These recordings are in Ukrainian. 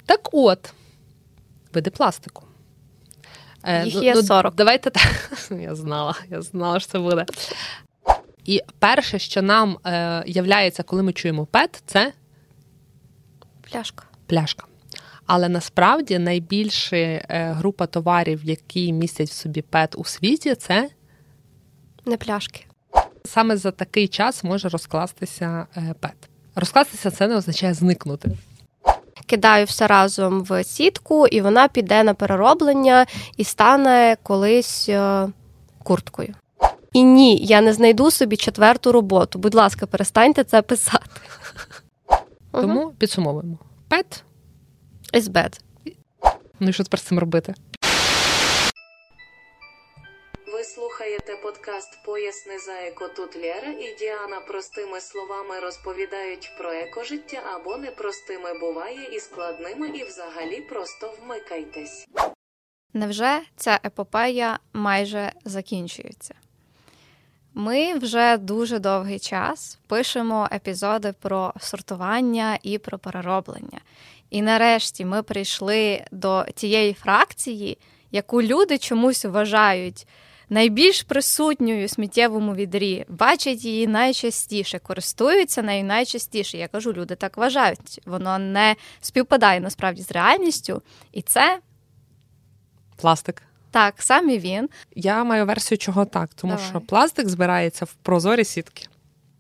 Так от, види пластику. Їх є 40. Давайте так. Я знала, що це буде. І перше, що нам являється, коли ми чуємо ПЕТ, це пляшка. Але насправді найбільша група товарів, які містять в собі ПЕТ у світі, це не пляшки. Саме за такий час може розкластися ПЕТ. Розкластися – це не означає зникнути. Кидаю все разом в сітку, і вона піде на перероблення і стане колись курткою. І ні, я не знайду собі 4-ту роботу. Будь ласка, перестаньте це писати. Тому підсумовуємо. ПЕТ is bad. Ну і що тепер з цим робити? Ви слухаєте подкаст «Поясни за еко». Тут Лєра і Діана простими словами розповідають про екожиття, або непростими буває і складними, і взагалі просто вмикайтесь. Невже ця епопея майже закінчується? Ми вже дуже довгий час пишемо епізоди про сортування і про перероблення. І нарешті ми прийшли до тієї фракції, яку люди чомусь вважають найбільш присутньою у сміттєвому відрі, бачать її найчастіше, користуються нею найчастіше. Я кажу, люди так вважають. Воно не співпадає насправді з реальністю. І це пластик. Так, саме він. Я маю версію, чого так. Тому що пластик збирається в прозорі сітки.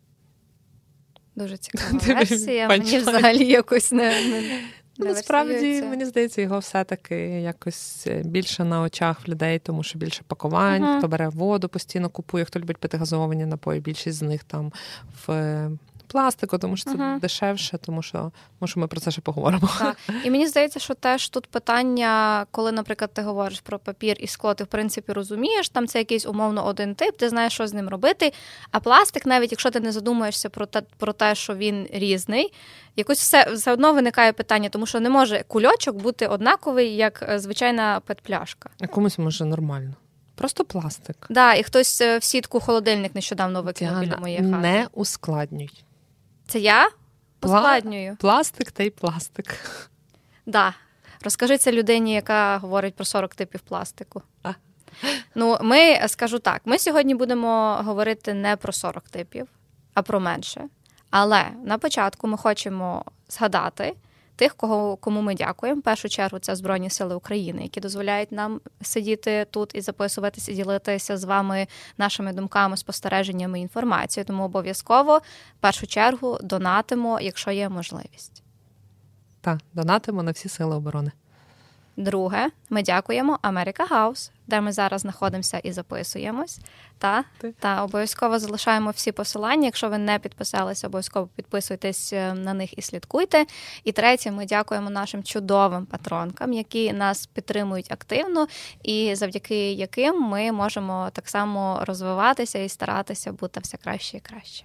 Дуже цікава версія. Мені взагалі якось не насправді, мені здається, його все-таки якось більше на очах в людей, тому що більше пакувань, хто бере воду, постійно купує, хто любить пити газовані напої, більшість з них там в пластику, тому що це дешевше, тому що ми про це ще поговоримо. Так. І мені здається, що теж тут питання, коли, наприклад, ти говориш про папір і скло, ти, в принципі, розумієш, там це якийсь умовно один тип, ти знаєш, що з ним робити, а пластик, навіть якщо ти не задумуєшся про те, що він різний, якось все одно виникає питання, тому що не може кульочок бути однаковий, як звичайна пет-пляшка. А комусь може нормально. Просто пластик. Так, да, і хтось в сітку холодильник нещодавно викинув біля моєї хати. Не ускладнюй. Це я ускладнюю? Пластик та й пластик. Да. Розкажи це людині, яка говорить про 40 типів пластику. Ну, скажу так, ми сьогодні будемо говорити не про 40 типів, а про менше. Але на початку ми хочемо згадати тих, кому ми дякуємо. В першу чергу це Збройні Сили України, які дозволяють нам сидіти тут і записуватися, і ділитися з вами нашими думками, спостереженнями і інформацією. Тому обов'язково, в першу чергу, донатимо, якщо є можливість. Так, донатимо на всі сили оборони. Друге, ми дякуємо America House, де ми зараз знаходимося і записуємось. Та обов'язково залишаємо всі посилання. Якщо ви не підписалися, обов'язково підписуйтесь на них і слідкуйте. І третє, ми дякуємо нашим чудовим патронкам, які нас підтримують активно і завдяки яким ми можемо так само розвиватися і старатися бути все краще і краще.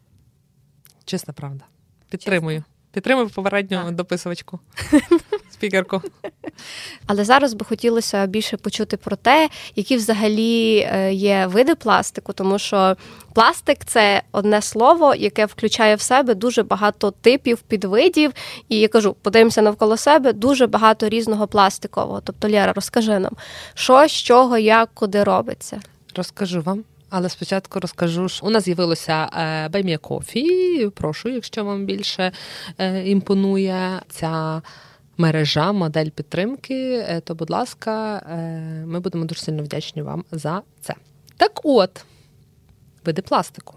Чесна правда. Підтримую. Підтримую попередню дописувачку, спікерку. Але зараз би хотілося більше почути про те, які взагалі є види пластику, тому що пластик – це одне слово, яке включає в себе дуже багато типів, підвидів. І я кажу, подивимося навколо себе, дуже багато різного пластикового. Тобто, Лєра, розкажи нам, що, з чого, як, куди робиться? Розкажу вам. Але спочатку розкажу, що у нас з'явилося Buy Me a Coffee. Прошу, якщо вам більше імпонує ця мережа, модель підтримки, то, будь ласка, ми будемо дуже сильно вдячні вам за це. Так от, види пластику.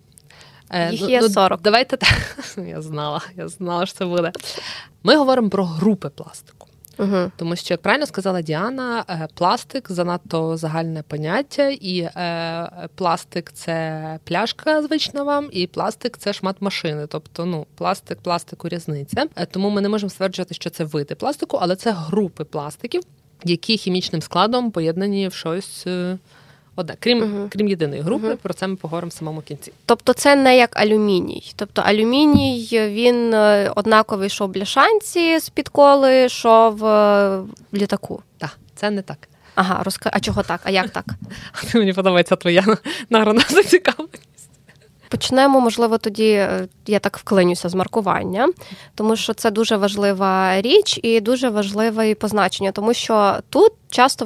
Їх є 40. Давайте так. Я знала, що це буде. Ми говоримо про групи пластику. Тому що, як правильно сказала Діана, пластик – занадто загальне поняття, і пластик – це пляшка звична вам, і пластик – це шмат машини. Тобто, пластику різниця. Тому ми не можемо стверджувати, що це види пластику, але це групи пластиків, які хімічним складом поєднані в щось одне. Крім єдиної групи, про це ми поговоримо в самому кінці. Тобто це не як алюміній. Тобто алюміній, він однаковий, що в бляшанці з-під коли, що в літаку. Так, це не так. Ага, а чого так? А як так? Мені подобається твоя награна зацікавленість. Почнемо, можливо, тоді, я так вклинюся з маркування, тому що це дуже важлива річ і дуже важливе позначення, тому що тут часто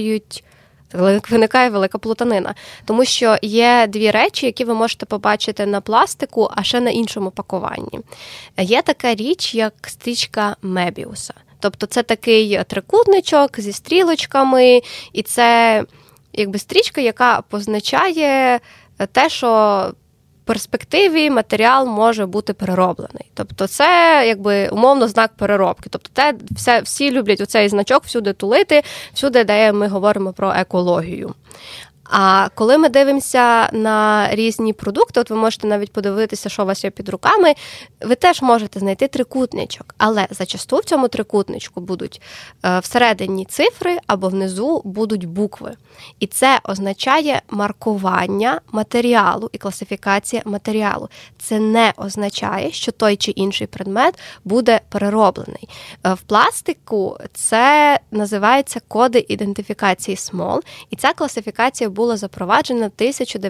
виникає велика плутанина, тому що є дві речі, які ви можете побачити на пластику, а ще на іншому пакуванні. Є така річ, як стрічка Мебіуса. Тобто це такий трикутничок зі стрілочками, і це якби стрічка, яка позначає те, що в перспективі матеріал може бути перероблений. Тобто це якби умовно знак переробки. Тобто всі люблять оцей значок всюди тулити, всюди, де ми говоримо про екологію. А коли ми дивимося на різні продукти, от ви можете навіть подивитися, що у вас є під руками, ви теж можете знайти трикутничок. Але зачасту в цьому трикутничку будуть всередині цифри або внизу будуть букви. І це означає маркування матеріалу і класифікація матеріалу. Це не означає, що той чи інший предмет буде перероблений. В пластику це називається коди ідентифікації СМОЛ, і ця класифікація була запроваджена в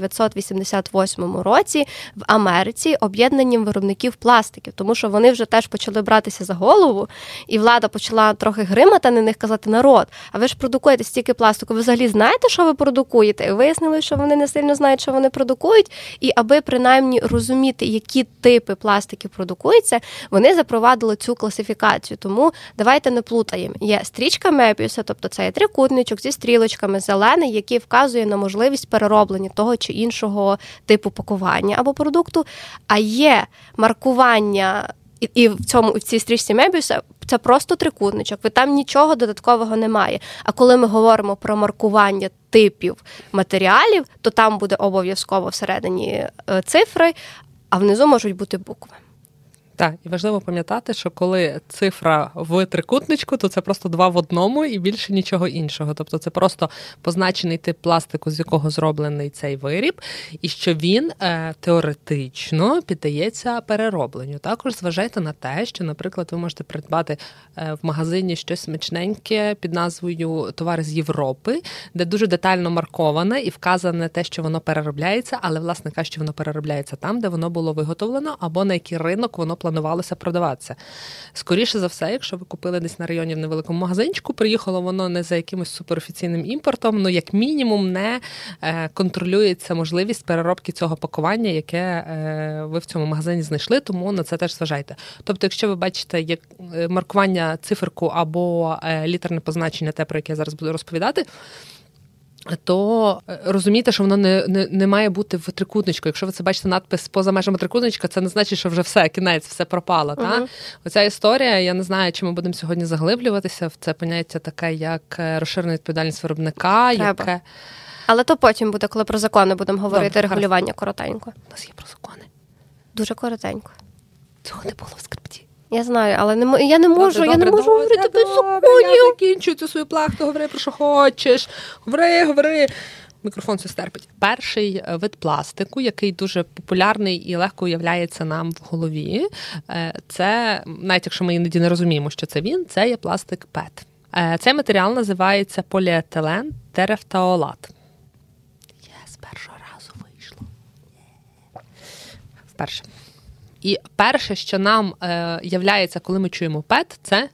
1988 році в Америці об'єднанням виробників пластиків, тому що вони вже теж почали братися за голову, і влада почала трохи гримати на них, казати: народ, а ви ж продукуєте стільки пластику, ви взагалі знаєте, що ви продукуєте? І вияснили, що вони не сильно знають, що вони продукують, і аби принаймні розуміти, які типи пластиків продукуються, вони запровадили цю класифікацію. Тому давайте не плутаємо. Є стрічка Мебіуса, тобто це є трикутничок зі стрілочками зелений, який вказує на можливість перероблення того чи іншого типу пакування або продукту, а є маркування і в цій стрічці Мебіуса це просто трикутничок, там нічого додаткового немає. А коли ми говоримо про маркування типів матеріалів, то там буде обов'язково всередині цифри, а внизу можуть бути букви. Так, і важливо пам'ятати, що коли цифра в трикутничку, то це просто 2 в 1 і більше нічого іншого. Тобто це просто позначений тип пластику, з якого зроблений цей виріб, і що він теоретично піддається переробленню. Також зважайте на те, що, наприклад, ви можете придбати в магазині щось смачненьке під назвою «Товари з Європи», де дуже детально марковане і вказане те, що воно переробляється, але, власне кажучи, що воно переробляється там, де воно було виготовлено, або на який ринок воно планувалося продаватися. Скоріше за все, якщо ви купили десь на районі в невеликому магазинчику, приїхало воно не за якимось суперофіційним імпортом, ну, як мінімум, не контролюється можливість переробки цього пакування, яке ви в цьому магазині знайшли, тому на це теж зважайте. Тобто, якщо ви бачите як маркування циферку або літерне позначення, те, про яке я зараз буду розповідати, то розумійте, що воно не має бути в трикутничку. Якщо ви це бачите надпис поза межами трикутничка, це не значить, що вже все, кінець, все пропало. Та? Оця історія, я не знаю, чи ми будемо сьогодні заглиблюватися в це поняття таке, як розширена відповідальність виробника. Яке... Але то потім буде, коли про закони будемо говорити. Добре, регулювання коротенько. У нас є про закони. Дуже коротенько. Цього не було в скрипті. Я знаю, але я не можу говорити без законів. Я закінчую цю свою плахту, говори про що хочеш. Говори. Мікрофон все стерпить. Перший вид пластику, який дуже популярний і легко уявляється нам в голові, це, навіть якщо ми іноді не розуміємо, що це є пластик ПЕТ. Цей матеріал називається поліетилен терафталат. З першого разу вийшло. Вперше. І перше, що нам являється, коли ми чуємо ПЕТ, це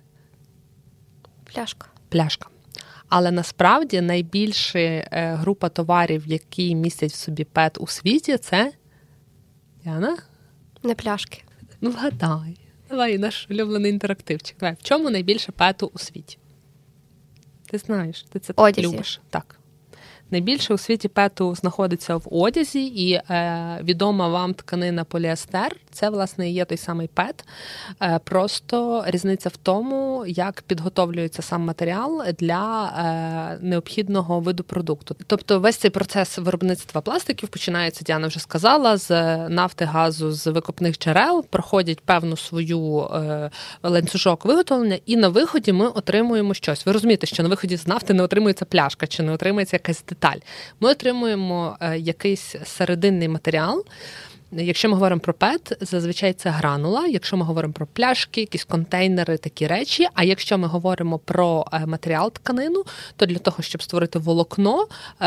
пляшка. Але насправді найбільша група товарів, які містять в собі ПЕТ у світі, це... Яна? Не пляшки. Ну, вгадай. Давай, наш улюблений інтерактивчик. Давай. В чому найбільше ПЕТу у світі? Ти знаєш, ти це так любиш. Так. Найбільше у світі ПЕТу знаходиться в одязі, і відома вам тканина поліестер – це, власне, є той самий ПЕТ. Просто різниця в тому, як підготовлюється сам матеріал для необхідного виду продукту. Тобто весь цей процес виробництва пластиків починається, Діана вже сказала, з нафти, газу, з викопних джерел, проходять певну свою ланцюжок виготовлення, і на виході ми отримуємо щось. Ви розумієте, що на виході з нафти не отримується пляшка, чи не отримується якась деталь. Ми отримуємо якийсь серединний матеріал, Якщо ми говоримо про ПЕТ, зазвичай це гранула. Якщо ми говоримо про пляшки, якісь контейнери, такі речі. А якщо ми говоримо про матеріал тканину, то для того, щоб створити волокно,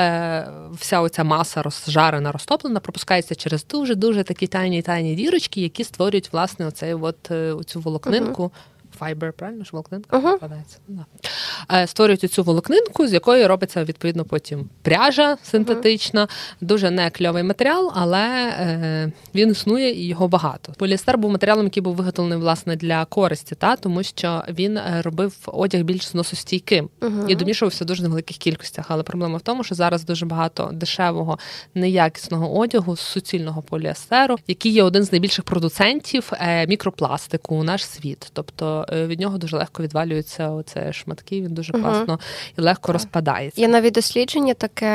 вся оця маса розжарена, розтоплена, пропускається через дуже-дуже такі тайні дірочки, які створюють, власне, оцю волокнинку. Файбер, правильно ж волокнинка викладається? Да. Створюють цю волокнинку, з якої робиться, відповідно, потім пряжа синтетична. Дуже не кльовий матеріал, але він існує і його багато. Поліестер був матеріалом, який був виготовлений, власне, для користі, тому що він робив одяг більш зносостійким і домішувався в дуже невеликих кількостях. Але проблема в тому, що зараз дуже багато дешевого, неякісного одягу з суцільного поліестеру, який є один з найбільших продуцентів мікропластику у наш світ. Тобто від нього дуже легко відвалюються оце шматки, він дуже класно і легко розпадається. Є навіть дослідження таке,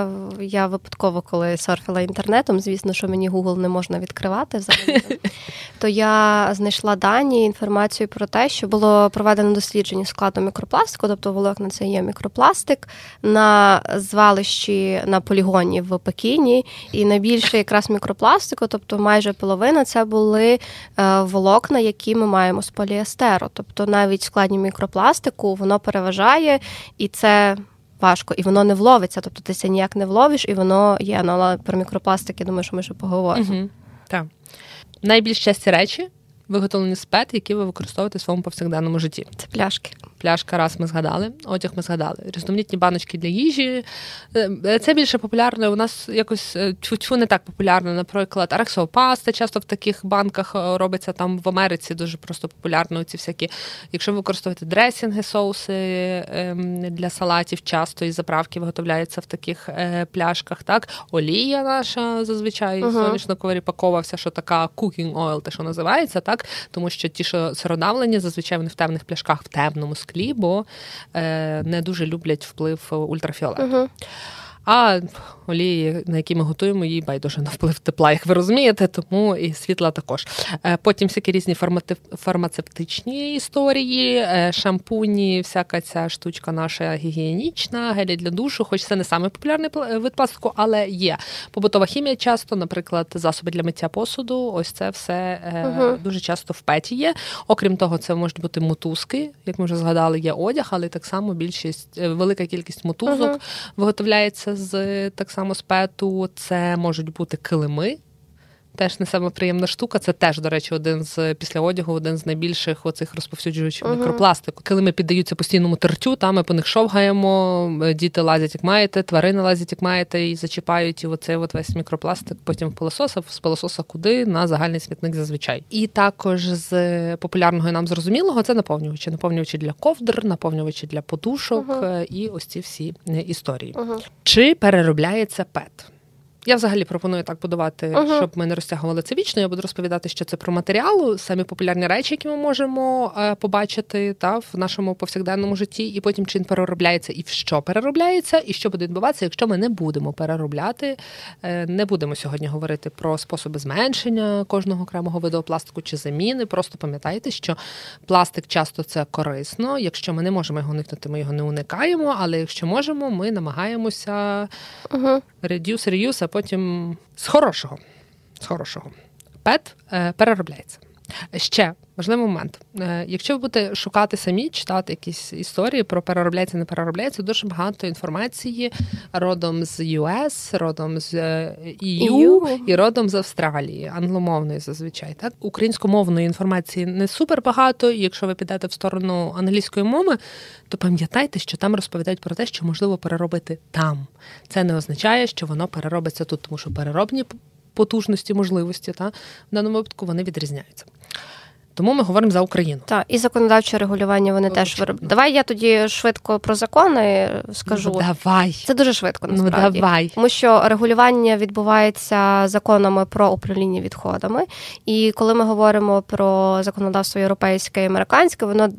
я випадково, коли серфила інтернетом, звісно, що мені Google не можна відкривати взагалі, то я знайшла дані, інформацію про те, що було проведено дослідження складу мікропластику, тобто волокна це є мікропластик, на звалищі, на полігоні в Пекіні, і найбільше якраз мікропластику, тобто майже половина, це були волокна, які ми маємо з поліестеру. Тобто навіть в складі мікропластику воно переважає, і це важко, і воно не вловиться. Тобто ти це ніяк не вловиш, і воно є. Ну, але про мікропластик, я думаю, що ми ще поговоримо. Так. Найбільш часті речі виготовлені з ПЕТ, які ви використовуєте в своєму повсякденному житті. Це пляшки. Пляшка, раз ми згадали, одяг ми згадали. Різноманітні баночки для їжі. Це більше популярно. У нас якось тьфу-тьфу не так популярно. Наприклад, арахісова паста часто в таких банках робиться. Там в Америці дуже просто популярно ці всякі. Якщо ви використовуєте дресінги, соуси для салатів, часто і заправки виготовляються в таких пляшках. Так? Олія наша зазвичай соняшникова ріпакова, вся, що така cooking oil, те, що називається, так? Тому що ті, що сиродавлені, зазвичай вони в темних пляшках, в темному склі, бо не дуже люблять вплив ультрафіолету. А олії, на які ми готуємо, їй байдуже на вплив тепла, як ви розумієте, тому і світла також. Потім всякі різні фармацевтичні історії, шампуні, всяка ця штучка наша гігієнічна, гелі для душу, хоч це не самий популярний вид пластику, але є. Побутова хімія часто, наприклад, засоби для миття посуду, ось це все дуже часто в ПЕТі є. Окрім того, це можуть бути мотузки, як ми вже згадали, є одяг, але так само велика кількість мотузок виготовляється так само з ПЕТу, це можуть бути килими. Теж не саме приємна штука. Це теж, до речі, після одягу один з найбільших оцих розповсюджувачів мікропластику. Килими піддаються постійному тертю, ми по них шовгаємо, діти лазять, як маєте, тварини лазять, як маєте, і зачіпають, і оцей весь мікропластик потім в пилосос, а з пилососа куди? На загальний смітник зазвичай. І також з популярного і нам зрозумілого це наповнювачі. Наповнювачі для ковдр, наповнювачі для подушок і ось ці всі історії. Чи переробляється ПЕТ? Я взагалі пропоную так будувати, щоб ми не розтягували це вічно. Я буду розповідати, що це про матеріал, самі популярні речі, які ми можемо побачити в нашому повсякденному житті, і потім чи він переробляється і в що переробляється, і що буде відбуватися, якщо ми не будемо переробляти. Не будемо сьогодні говорити про способи зменшення кожного окремого виду пластику чи заміни. Просто пам'ятайте, що пластик часто це корисно. Якщо ми не можемо його уникнути, ми його не уникаємо, але якщо можемо, ми намагаємося reduce, reuse, а потім з хорошого. ПЕТ переробляється. Ще важливий момент. Якщо ви будете шукати самі, читати якісь історії про переробляється, не переробляється, дуже багато інформації родом з US, родом з EU і родом з Австралії, англомовної зазвичай. Так? Українськомовної інформації не супер багато, і якщо ви підете в сторону англійської мови, то пам'ятайте, що там розповідають про те, що можливо переробити там. Це не означає, що воно переробиться тут, тому що переробні потужності, можливості, в даному випадку вони відрізняються. Тому ми говоримо за Україну. Так, і законодавче регулювання вони теж виробляють. Давай я тоді швидко про закони скажу. Давай. Це дуже швидко, насправді. Давай. Тому що регулювання відбувається законами про управління відходами. І коли ми говоримо про законодавство європейське і американське, воно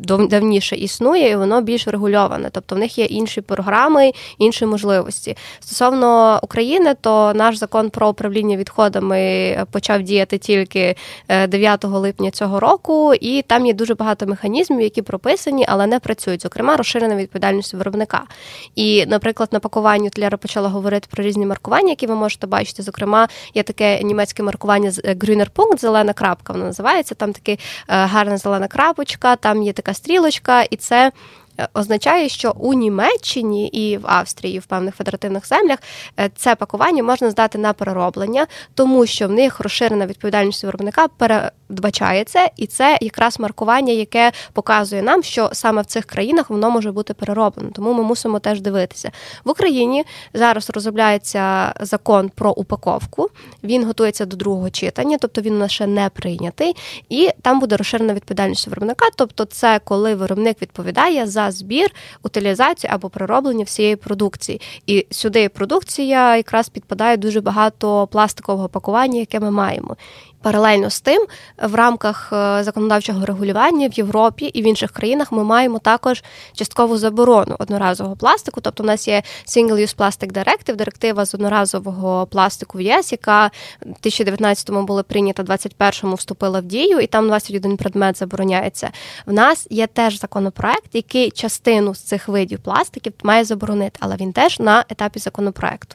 давніше існує, і воно більш регульоване. Тобто в них є інші програми, інші можливості. Стосовно України, то наш закон про управління відходами почав діяти тільки 9 липня цього року, і там є дуже багато механізмів, які прописані, але не працюють. Зокрема, розширена відповідальність виробника. І, наприклад, на пакуванні Лера почала говорити про різні маркування, які ви можете бачити. Зокрема, є таке німецьке маркування Grüner Punkt, зелена крапка, вона називається. Там така гарна зелена крапочка, там є така стрілочка, і це означає, що у Німеччині і в Австрії, і в певних федеративних землях це пакування можна здати на перероблення, тому що в них розширена відповідальність виробника передбачає це, і це якраз маркування, яке показує нам, що саме в цих країнах воно може бути перероблено. Тому ми мусимо теж дивитися. В Україні зараз розробляється закон про упаковку, він готується до другого читання, тобто він у нас ще не прийнятий, і там буде розширена відповідальність виробника, тобто це коли виробник відповідає за збір, утилізацію або перероблення всієї продукції. І сюди продукція якраз підпадає дуже багато пластикового пакування, яке ми маємо. Паралельно з тим, в рамках законодавчого регулювання в Європі і в інших країнах ми маємо також часткову заборону одноразового пластику. Тобто у нас є Single-Use Plastic Directive, директива з одноразового пластику в ЄС, яка в 2019-му була прийнята, 2021-му вступила в дію, і там 21 предмет забороняється. В нас є теж законопроект, який частину з цих видів пластиків має заборонити, але він теж на етапі законопроекту.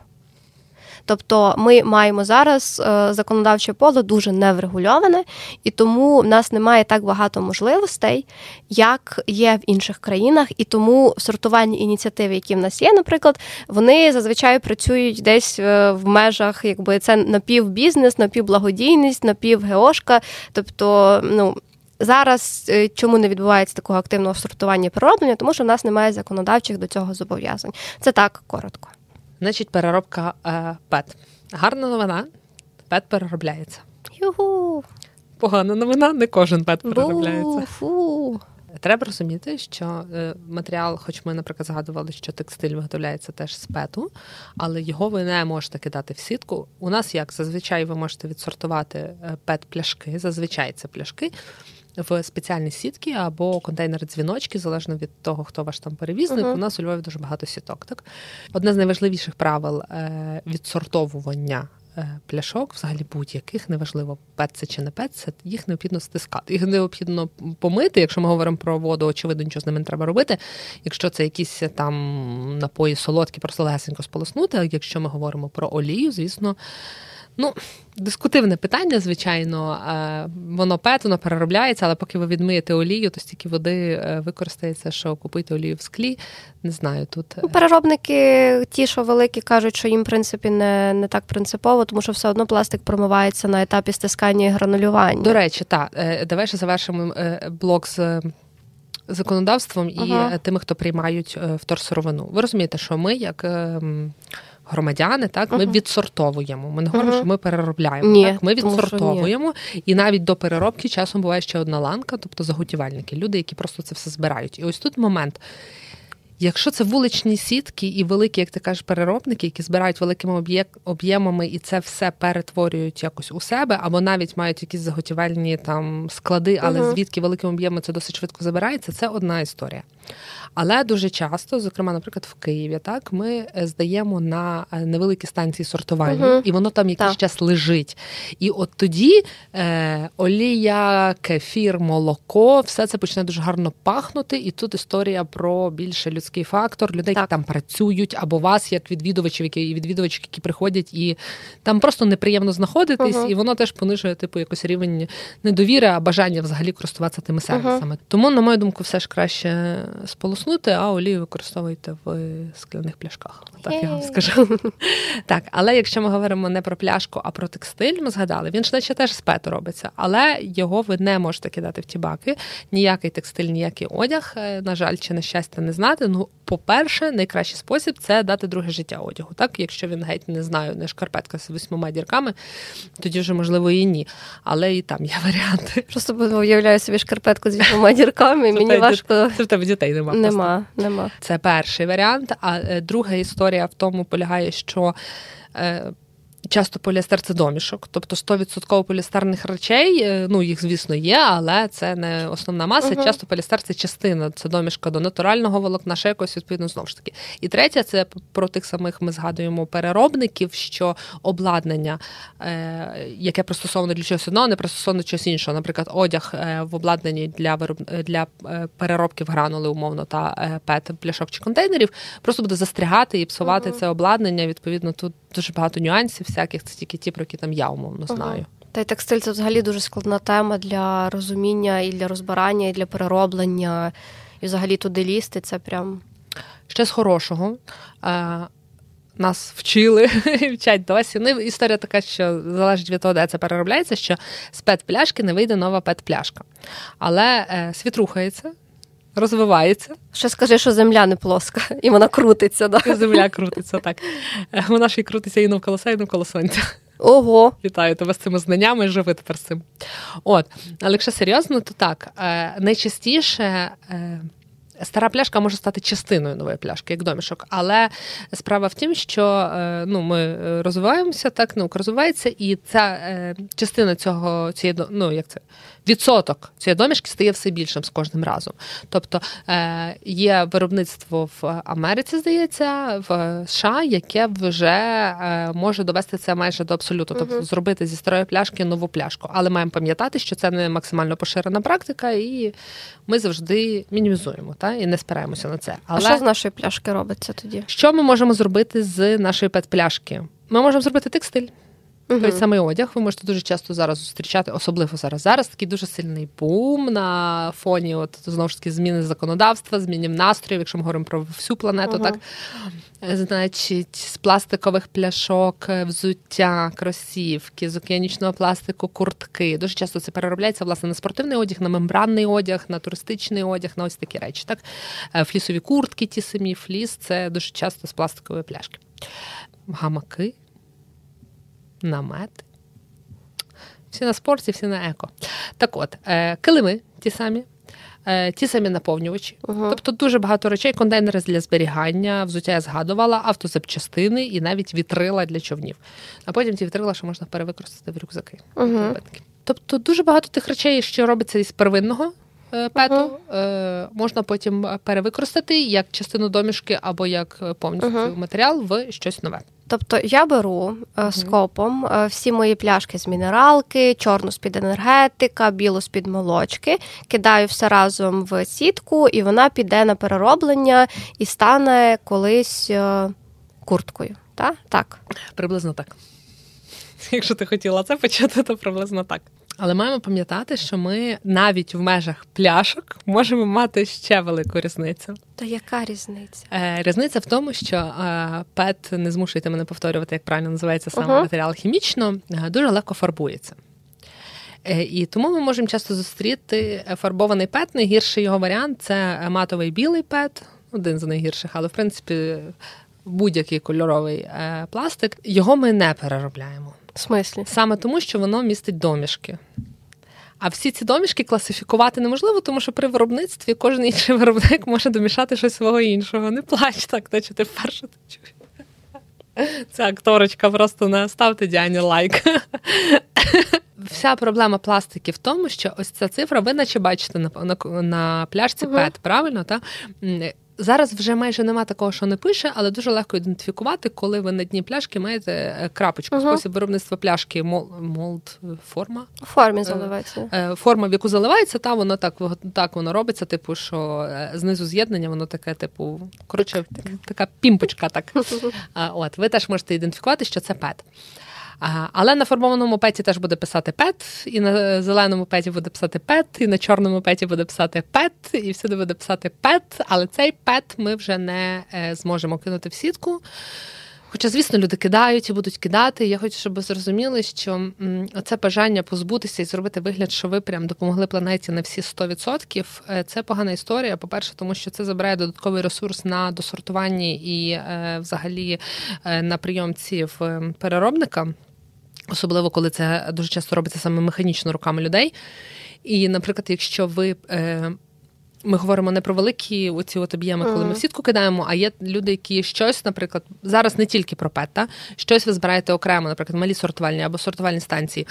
Тобто ми маємо зараз законодавче поле дуже неврегульоване, і тому в нас немає так багато можливостей, як є в інших країнах, і тому сортувальні ініціативи, які в нас є, наприклад, вони зазвичай працюють десь в межах, якби це напівбізнес, напівблагодійність, напівгеошка, тобто, зараз чому не відбувається такого активного сортування і перероблення? Тому що в нас немає законодавчих до цього зобов'язань. Це так, коротко. Значить, переробка ПЕТ. Гарна новина. ПЕТ переробляється. Юху! Погана новина, не кожен ПЕТ переробляється. Фу. Треба розуміти, що матеріал, хоч ми, наприклад, згадували, що текстиль виготовляється теж з ПЕТу, але його ви не можете кидати в сітку. У нас як? Зазвичай ви можете відсортувати ПЕТ-пляшки, зазвичай це пляшки, в спеціальні сітки або контейнери-дзвіночки, залежно від того, хто ваш там перевізник. У нас у Львові дуже багато сіток. Так? Одне з найважливіших правил відсортовування пляшок, взагалі будь-яких, неважливо, ПЕТ це чи не ПЕТ, це їх необхідно стискати. Їх необхідно помити, якщо ми говоримо про воду, очевидно, нічого з ними не треба робити. Якщо це якісь там напої солодкі, просто легесенько сполоснути, а якщо ми говоримо про олію, звісно, дискутивне питання, звичайно, воно ПЕТ, воно переробляється, але поки ви відмиєте олію, то стільки води використається, що купуйте олію в склі. Не знаю, тут... Переробники, ті, що великі, кажуть, що їм, в принципі, не так принципово, тому що все одно пластик промивається на етапі стискання і гранулювання. До речі, так. Давай ще завершимо блок з законодавством і тими, хто приймають вторсировину. Ви розумієте, що ми, як громадяни, так, ми відсортовуємо. Ми не говоримо, що ми переробляємо. Ні, так? Ми відсортовуємо, і навіть до переробки часом буває ще одна ланка, тобто заготівельники, люди, які просто це все збирають. І ось тут момент. Якщо це вуличні сітки і великі, як ти кажеш, переробники, які збирають великими об'ємами і це все перетворюють якось у себе, або навіть мають якісь заготівельні там склади, але звідки великими об'ємами це досить швидко забирається, це одна історія. Але дуже часто, зокрема, наприклад, в Києві, так, ми здаємо на невеликі станції сортувальні, і воно там якийсь час лежить. І от тоді олія, кефір, молоко, все це почне дуже гарно пахнути, і тут історія про більше людський фактор, людей, які там працюють, або вас, як відвідувачів, які приходять, і там просто неприємно знаходитись, і воно теж понижує, типу, якось рівень недовіри, а бажання взагалі користуватися тими сервісами. Тому, на мою думку, все ж краще сполоснути, а олію використовуйте в скляних пляшках. Так я вам скажу. Так, але якщо ми говоримо не про пляшку, а про текстиль, ми згадали, він ж наче теж з ПЕТу робиться, але його ви не можете кидати в ті баки. Ніякий текстиль, ніякий одяг, на жаль, чи на щастя не знати. По-перше, найкращий спосіб – це дати друге життя одягу. Так, якщо він геть, не знаю, не шкарпетка з 8 дірками, тоді вже, можливо, і ні. Але і там є варіанти. Просто уявляю собі шкарпетку з 8 дірками, мені важко... Це в тебе дітей нема. Нема. Це перший варіант. А друга історія в тому полягає, що часто поліестер – це домішок, тобто 100% поліестерних речей, ну, їх, звісно, є, але це не основна маса. Часто поліестер – це частина, це домішка до натурального волокна, ще якось, відповідно, знову ж таки. І третє – це про тих самих, ми згадуємо, переробників, що обладнання, яке пристосовано для чогось одного, не пристосовано до чогось іншого. Наприклад, одяг в обладнанні для переробки в гранули, умовно, та пет-пляшок чи контейнерів, просто буде застрягати і псувати це обладнання. Відповідно, тут дуже багато нюансів всяких, це тільки ті, про які там я умовно знаю. Та й текстиль – це взагалі дуже складна тема для розуміння, і для розбирання, і для перероблення, і взагалі туди лізти, це прям... Ще з хорошого. Нас вчили, вчать досі. Ну, історія така, що залежить від того, де це переробляється, що з пет-пляшки не вийде нова пет-пляшка. Але світ рухається, розвивається. Ще скажи, що земля не плоска, і вона крутиться, да? Земля крутиться, так. Вона ж і крутиться і навколо себе, і навколо сонця. Ого! Вітаю тебе з цими знаннями, живи тепер з цим. От. Але якщо серйозно, то так, найчастіше стара пляшка може стати частиною нової пляшки, як домішок. Але справа в тім, що ми розвиваємося, так, наука розвивається, і ця частина відсоток цієї домішки стає все більшим з кожним разом. Тобто є виробництво в Америці, здається, в США, яке вже може довести це майже до абсолюту. Тобто зробити зі старої пляшки нову пляшку. Але маємо пам'ятати, що це не максимально поширена практика, і ми завжди мінімізуємо, і не спираємося на це. Але... А що з нашої пляшки робиться тоді? Що ми можемо зробити з нашої пет-пляшки? Ми можемо зробити текстиль. Той самий одяг ви можете дуже часто зараз зустрічати, особливо зараз. Зараз такий дуже сильний бум на фоні, знову ж таки, зміни законодавства, змінів настроїв, якщо ми говоримо про всю планету, так? Значить, з пластикових пляшок, взуття, кросівки, з океанічного пластику, куртки. Дуже часто це переробляється, власне, на спортивний одяг, на мембранний одяг, на туристичний одяг, на ось такі речі, так? Флісові куртки ті самі, фліс – це дуже часто з пластикової пляшки. Гамаки. Намети. Всі на спорті, всі на еко. Так от, килими ті самі наповнювачі. Тобто дуже багато речей, контейнери для зберігання, взуття я згадувала, автозапчастини і навіть вітрила для човнів. А потім ті вітрила, що можна перевикористати в рюкзаки. Тобто дуже багато тих речей, що робиться із первинного пету, можна потім перевикористати як частину домішки або як повністю матеріал в щось нове. Тобто я беру скопом всі мої пляшки з мінералки, чорну з-під енергетика, білу з-під молочки, кидаю все разом в сітку, і вона піде на перероблення і стане колись курткою. Так? Приблизно так. Якщо ти хотіла це почати, то приблизно так. Але маємо пам'ятати, що ми навіть в межах пляшок можемо мати ще велику різницю. То яка різниця? Різниця в тому, що пет, не змушуйте мене повторювати, як правильно називається саме матеріал хімічно, дуже легко фарбується. І тому ми можемо часто зустріти фарбований пет. Найгірший його варіант – це матовий білий пет, один з найгірших, але в принципі будь-який кольоровий пластик. Його ми не переробляємо. В смислі? Саме тому, що воно містить домішки. А всі ці домішки класифікувати неможливо, тому що при виробництві кожен інший виробник може домішати щось свого іншого. Не плач так, наче ти вперше це чуєш. Ця акторочка, просто не ставте Діані лайк. Вся проблема пластики в тому, що ось ця цифра, ви наче бачите на пляшці PET, правильно? Та? Зараз вже майже нема такого, що не пише, але дуже легко ідентифікувати, коли ви на дні пляшки маєте крапочку. Спосіб виробництва пляшки молд форма. У формі заливається. Форма, в яку заливається, та воно так воно робиться, типу, що знизу з'єднання, воно таке, типу, коротше, така пімпочка. Так. От, ви теж можете ідентифікувати, що це PET. Але на фарбованому петі теж буде писати PET, і на зеленому петі буде писати PET, і на чорному петі буде писати PET, і всюди буде писати PET, але цей PET ми вже не зможемо кинути в сітку. Хоча, звісно, люди кидають і будуть кидати. Я хочу, щоб ви зрозуміли, що це бажання позбутися і зробити вигляд, що ви прям допомогли планеті на всі 100%, це погана історія. По-перше, тому що це забирає додатковий ресурс на досортуванні і взагалі на прийомці в переробника. Особливо, коли це дуже часто робиться саме механічно руками людей. І, наприклад, якщо ви ми говоримо не про великі оці от об'єми, коли ми в сітку кидаємо, а є люди, які щось, наприклад, зараз не тільки про ПЕТ, щось ви збираєте окремо, наприклад, малі сортувальні або сортувальні станції.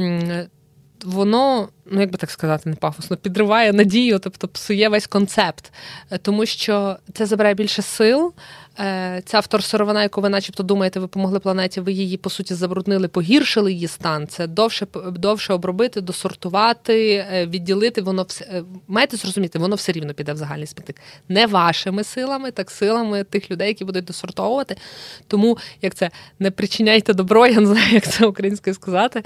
Воно, ну як би так сказати, не пафосно, підриває надію, тобто псує весь концепт. Тому що це забирає більше сил. Ця вторсировина, яку ви начебто думаєте, ви помогли планеті, ви її, по суті, забруднили, погіршили її стан. Це довше обробити, досортувати, відділити. Воно все, маєте зрозуміти, воно все рівно піде в загальний смітник. Не вашими силами, так силами тих людей, які будуть досортовувати. Тому, як це, не причиняйте добро, я не знаю, як це українською сказати.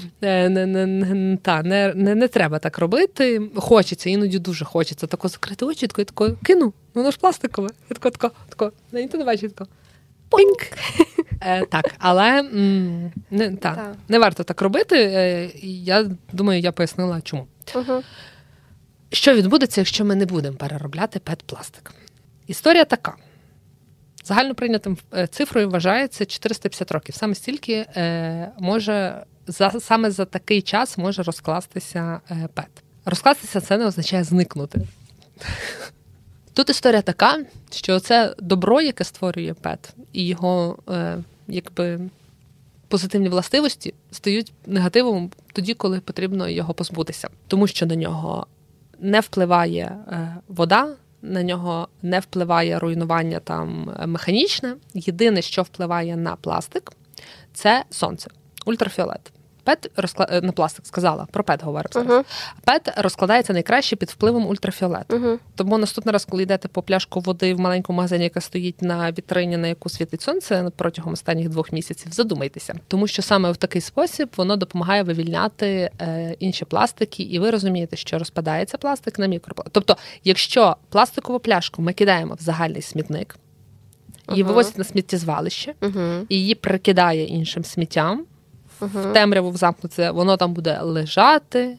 Не треба так робити. Хочеться, іноді дуже хочеться. Тако закрити очі, тако кину. Воно ж пластикове. Я тако. Ніхто не бачить тако. Пінк. Так, але не варто так робити. Я думаю, я пояснила, чому. Що відбудеться, якщо ми не будемо переробляти ПЕТ-пластик? Історія така. Загально прийнятим цифрою вважається 450 років. Саме стільки саме за такий час може розкластися ПЕТ. Розкластися – це не означає зникнути. Тут історія така, що це добро, яке створює ПЕТ, і його позитивні властивості стають негативом тоді, коли потрібно його позбутися. Тому що на нього не впливає вода, на нього не впливає руйнування механічне. Єдине, що впливає на пластик – це сонце, ультрафіолет. ПЕТ на пластик сказала, про ПЕТ говоримо зараз. ПЕТ розкладається найкраще під впливом ультрафіолету. Тому наступний раз, коли йдете по пляшку води в маленькому магазині, яка стоїть на вітрині, на яку світить сонце протягом останніх 2 місяців, задумайтеся. Тому що саме в такий спосіб воно допомагає вивільняти інші пластики, і ви розумієте, що розпадається пластик на мікропластик. Тобто, якщо пластикову пляшку ми кидаємо в загальний смітник, її вивозять на сміттєзвалище, і її прикидає іншим сміттям, в темряву взамкнуться, воно там буде лежати,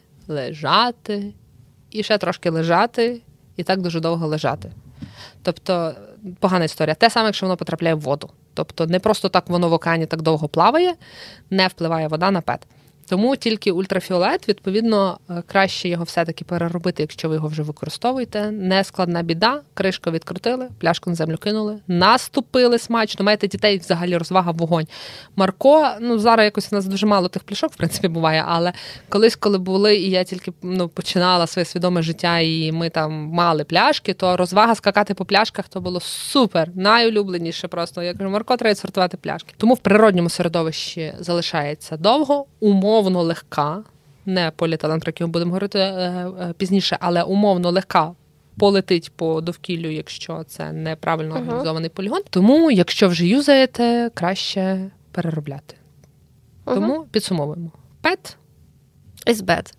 і ще трошки лежати, і так дуже довго лежати. Тобто, погана історія. Те саме, якщо воно потрапляє в воду. Тобто, не просто так воно в океані так довго плаває, не впливає вода на ПЕТ. Тому тільки ультрафіолет, відповідно, краще його все-таки переробити, якщо ви його вже використовуєте. Не складна біда, кришку відкрутили, пляшку на землю кинули, наступили смачно, маєте дітей, взагалі розвага вогонь. Марко, зараз якось у нас дуже мало тих пляшок, в принципі, буває, але колись, коли були, і я тільки починала своє свідоме життя, і ми там мали пляшки, то розвага скакати по пляшках, то було супер, найулюбленіше просто. Я кажу, Марко, треба сортувати пляшки. Тому в природньому середовищі залишається довго, умовно легка, не поліетилен, про який ми будемо говорити пізніше, але умовно легка полетить по довкіллю, якщо це неправильно організований полігон. Тому, якщо вже юзаєте, краще переробляти. Тому підсумовуємо. ПЕТ is bad.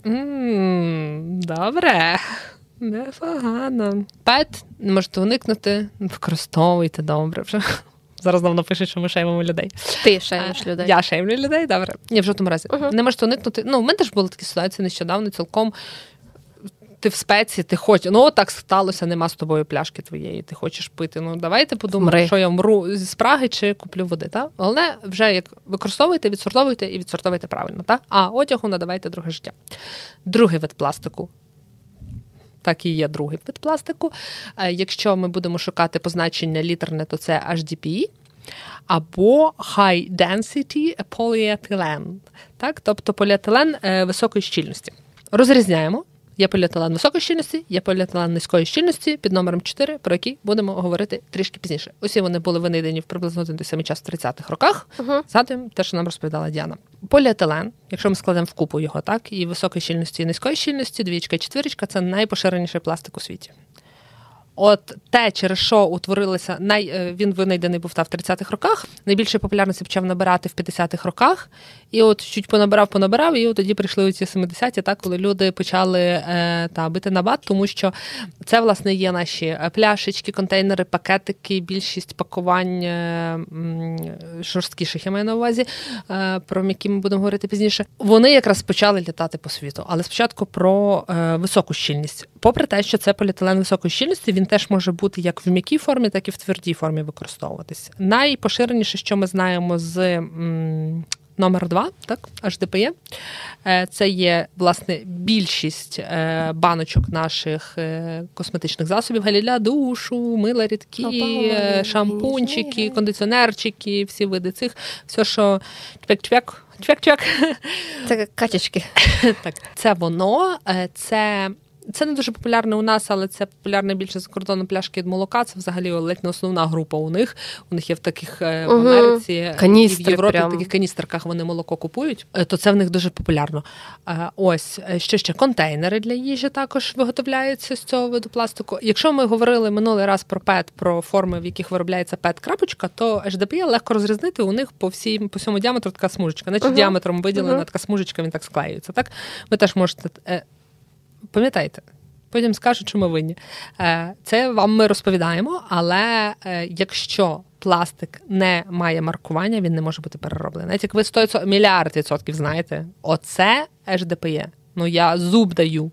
Добре. Непогано. ПЕТ не можете уникнути, використовуйте добре вже. Зараз давно пишуть, що ми шеймимо людей. Ти шеймиш людей. Я шеймлю людей, добре. Ні, в жодному разі. Не можете уникнути. В мене теж були такі ситуації нещодавно, цілком. Ти в спеці, ти хочеш. Так сталося, нема з тобою пляшки твоєї, ти хочеш пити. Давайте подумаємо, що я вмру зі спраги чи куплю води. Та? Головне, вже як використовуйте, відсортовуйте і відсортовуйте правильно. Та? А одягу надавайте друге життя. Другий вид пластику. Так і є другий вид пластику. Якщо ми будемо шукати позначення літерне, то це HDPE або High Density Polyethylene. Так? Тобто поліетилен високої щільності. Розрізняємо. Є поліетилен високої щільності, є поліетилен низької щільності під номером 4, про який будемо говорити трішки пізніше. Усі вони були винайдені в приблизно один той самий час в 30-х роках. Згадуємо те, що нам розповідала Діана. Поліетилен, якщо ми складемо вкупу його, так, і високої щільності, і низької щільності, 2 і 4 – це найпоширеніший пластик у світі. От те, через що утворилися, він винайдений був в 30-х роках, найбільше популярності почав набирати в 50-х роках, і от чуть понабирав, і от тоді прийшли у ці 70-ті, так, коли люди почали бити на бат, тому що це, власне, є наші пляшечки, контейнери, пакетики, більшість пакувань жорсткіших, я маю на увазі, про які ми будемо говорити пізніше. Вони якраз почали літати по світу, але спочатку про високу щільність. Попри те, що це поліетилен високої щільності, він теж може бути як в м'якій формі, так і в твердій формі використовуватись. Найпоширеніше, що ми знаємо з номер 2, так, HDPE. Це є, власне, більшість баночок наших косметичних засобів, гелі для душу, мила рідкі, шампунчики, кондиціонерчики, всі види цих. Все, що чвек-чвек. Це качечки. Так, це воно, це не дуже популярне у нас, але це популярне більше за кордоном пляшки від молока. Це взагалі ледь не основна група у них. У них є в таких в Америці, каністри, і в Європі прям. в таких каністерках вони молоко купують. То це в них дуже популярно. Ось, що ще? Контейнери для їжі також виготовляються з цього виду пластику. Якщо ми говорили минулий раз про ПЕТ, про форми, в яких виробляється ПЕТ-крапочка, то HDPE легко розрізнити. У них по всьому діаметру така смужечка. Значить, діаметром виділена така смужечка, він так склеюється. Так? Ви теж можете... Пам'ятайте, потім скажуть, що ми винні. Це вам ми розповідаємо, але якщо пластик не має маркування, він не може бути перероблений. Навіть як ви 100%, мільярд відсотків знаєте, оце HDPE. Ну, я зуб даю,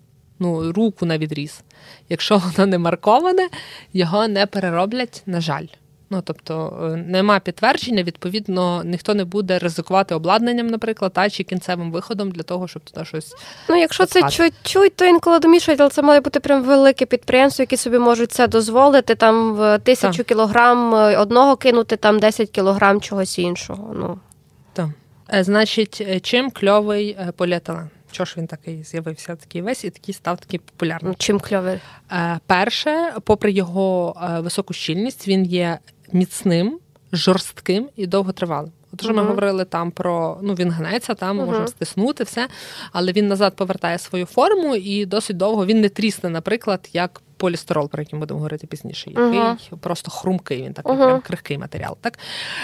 руку на відріз. Якщо воно не марковане, його не перероблять, на жаль. Тобто, нема підтвердження, відповідно, ніхто не буде ризикувати обладнанням, наприклад, чи кінцевим виходом для того, щоб туди щось... Якщо це чуть-чуть, то інколи домішують, але це має бути прям велике підприємство, які собі можуть це дозволити, там в 1000 кілограм одного кинути, там 10 кілограм чогось іншого. Так. Значить, чим кльовий поліетилен? Чого ж він такий з'явився, такий весь і такий став такий популярний? Чим кльовий? Перше, попри його високу щільність, він є міцним, жорстким і довготривалим. Отже, ми говорили там про, він гнеться, там можемо стиснути все, але він назад повертає свою форму і досить довго він не трісне, наприклад, як полістирол, про який ми будемо говорити пізніше, який просто хрумкий, він такий прям крихкий матеріал. Так?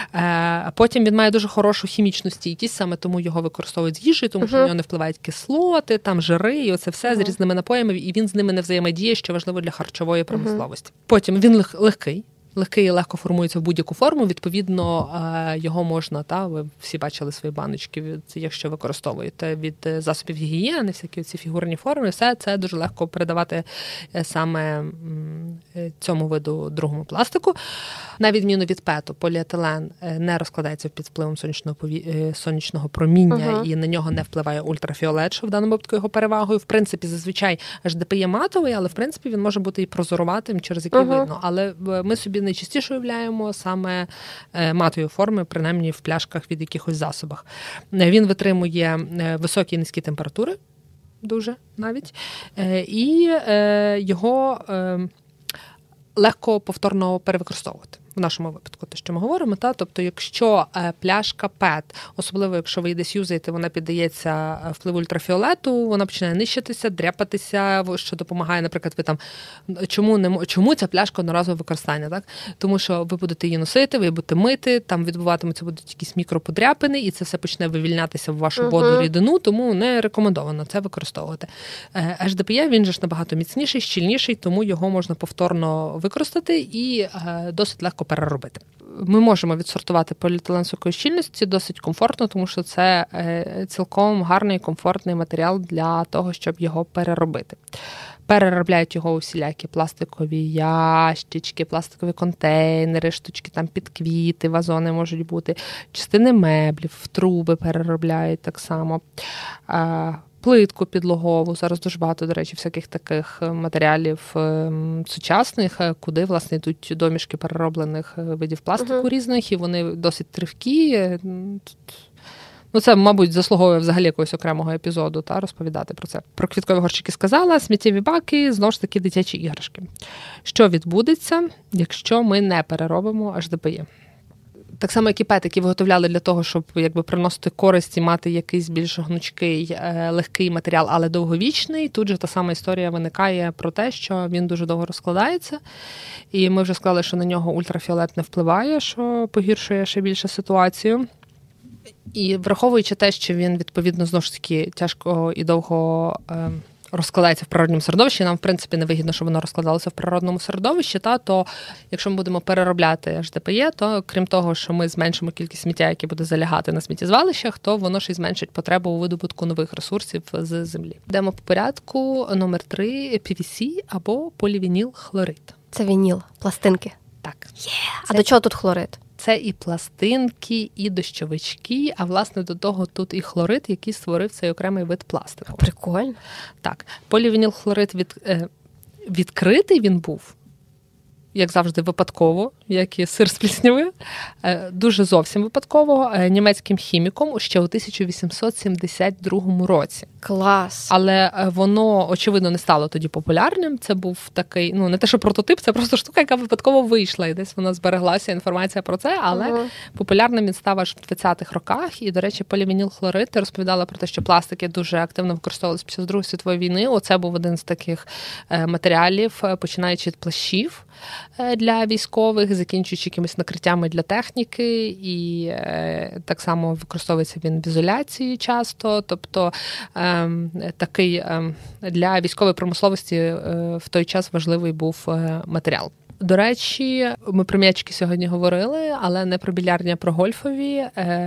Потім він має дуже хорошу хімічну стійкість, саме тому його використовують з їжею, тому що на нього не впливають кислоти, там жири, і оце все з різними напоями, і він з ними не взаємодіє, що важливо для харчової промисловості. Потім він легкий і легко формується в будь-яку форму, відповідно, його можна, ви всі бачили свої баночки, якщо використовуєте від засобів гігієни, всякі ці фігурні форми, все це дуже легко передавати саме цьому виду другому пластику. На відміну від ПЕТу, поліетилен не розкладається під впливом сонячного проміння і на нього не впливає ультрафіолет, що в даному випадку його перевагою. В принципі, зазвичай HDPE матовий, але в принципі він може бути і прозоруватим, через який видно. Але ми собі найчастіше уявляємо саме матові форми, принаймні в пляшках від якихось засобах. Він витримує високі і низькі температури, дуже навіть, і його легко повторно перевикористовувати. В нашому випадку, те, що ми говоримо, тобто, якщо пляшка ПЕТ, особливо, якщо ви її десь юзаєте, вона піддається впливу ультрафіолету, вона починає нищитися, дряпатися, що допомагає, наприклад, ви там, чому ця пляшка одноразового використання, так? Тому що ви будете її носити, ви її будете мити, там відбуватимуться будуть якісь мікроподряпини, і це все почне вивільнятися в вашу воду, рідину, тому не рекомендовано це використовувати. HDPE, він же ж набагато міцніший, щільніший, тому його можна повторно використати і досить легко переробити. Ми можемо відсортувати поліетилен високої щільності досить комфортно, тому що це цілком гарний, комфортний матеріал для того, щоб його переробити. Переробляють його усілякі пластикові ящички, пластикові контейнери, штучки там під квіти, вазони можуть бути, частини меблів, труби переробляють так само. Плитку підлогову, зараз дуже багато, до речі, всяких таких матеріалів сучасних, куди, власне, йдуть домішки перероблених видів пластику різних, і вони досить тривкі. Це, мабуть, заслуговує взагалі якогось окремого епізоду, розповідати про це. Про квіткові горщики сказала, сміттєві баки, знову ж таки, дитячі іграшки. Що відбудеться, якщо ми не переробимо HDPE? Так само, як і ПЕТ, які виготовляли для того, щоб приносити користь і мати якийсь більш гнучкий, легкий матеріал, але довговічний. Тут же та сама історія виникає про те, що він дуже довго розкладається. І ми вже сказали, що на нього ультрафіолет не впливає, що погіршує ще більше ситуацію. І враховуючи те, що він, відповідно, знову ж таки, тяжко і довго розкладається в природному середовищі, нам, в принципі, не вигідно, щоб воно розкладалося в природному середовищі, то якщо ми будемо переробляти HDPE, то крім того, що ми зменшимо кількість сміття, яке буде залягати на сміттєзвалищах, то воно ще й зменшить потребу у видобутку нових ресурсів з землі. Йдемо по порядку. Номер 3 – PVC або полівінілхлорид. Це вініл, пластинки. Так. А до чого тут хлорид? це і пластинки, і дощовички, а власне до того тут і хлорид, який створив цей окремий вид пластику. Прикольно. Так, полівінілхлорид відкритий він був, як завжди, випадково, як і сир з пліснявою, дуже зовсім випадково, німецьким хіміком ще у 1872 році. Клас! Але воно, очевидно, не стало тоді популярним. Це був такий, не те, що прототип, це просто штука, яка випадково вийшла. І десь вона збереглася, інформація про це, але популярним він став аж в 20-х роках. І, до речі, полівінілхлорид, ти розповідала про те, що пластики дуже активно використовувалися під час Другої світової війни. Оце був один з таких матеріалів, починаючи від плащів для військових, закінчуючи якимись накриттями для техніки, і так само використовується він в ізоляції часто, тобто такий для військової промисловості в той час важливий був матеріал. До речі, ми про м'ячики сьогодні говорили, але не про більярдні, а про гольфові.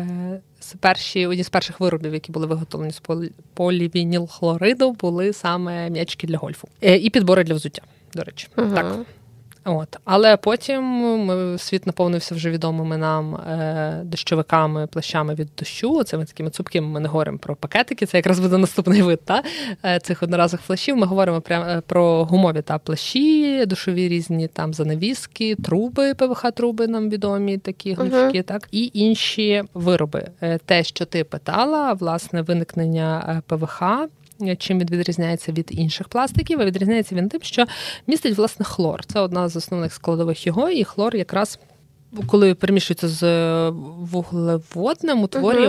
Одні з перших виробів, які були виготовлені з полівінілхлориду, були саме м'ячики для гольфу. І підбори для взуття, до речі. Так. Але потім світ наповнився вже відомими нам дощовиками, плащами від дощу. Цими такими цупкими, ми не говоримо про пакетики, це якраз буде наступний вид цих одноразових плащів. Ми говоримо про гумові плащі, душові різні там занавіски, труби, ПВХ-труби нам відомі, такі гнучки, так, і інші вироби. Те, що ти питала, власне, виникнення ПВХ, чим він відрізняється від інших пластиків, а відрізняється він тим, що містить, власне, хлор. Це одна з основних складових його, і хлор якраз, коли перемішується з вуглеводним, утворює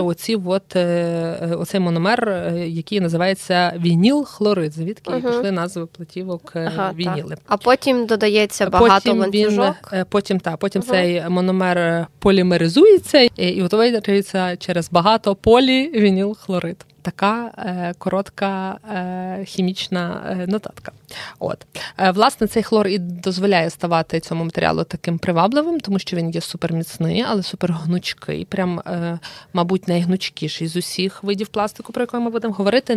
оцей мономер, який називається вінілхлорид, звідки і пішли назви платівок вініли. Так. А потім додається багато ланцюжок? Потім цей мономер полімеризується і утворюється через багато полівінілхлорид. Така коротка хімічна нотатка. Власне, цей хлор і дозволяє ставати цьому матеріалу таким привабливим, тому що він є суперміцний, але супергнучкий. Прям, мабуть, найгнучкіший з усіх видів пластику, про який ми будемо говорити,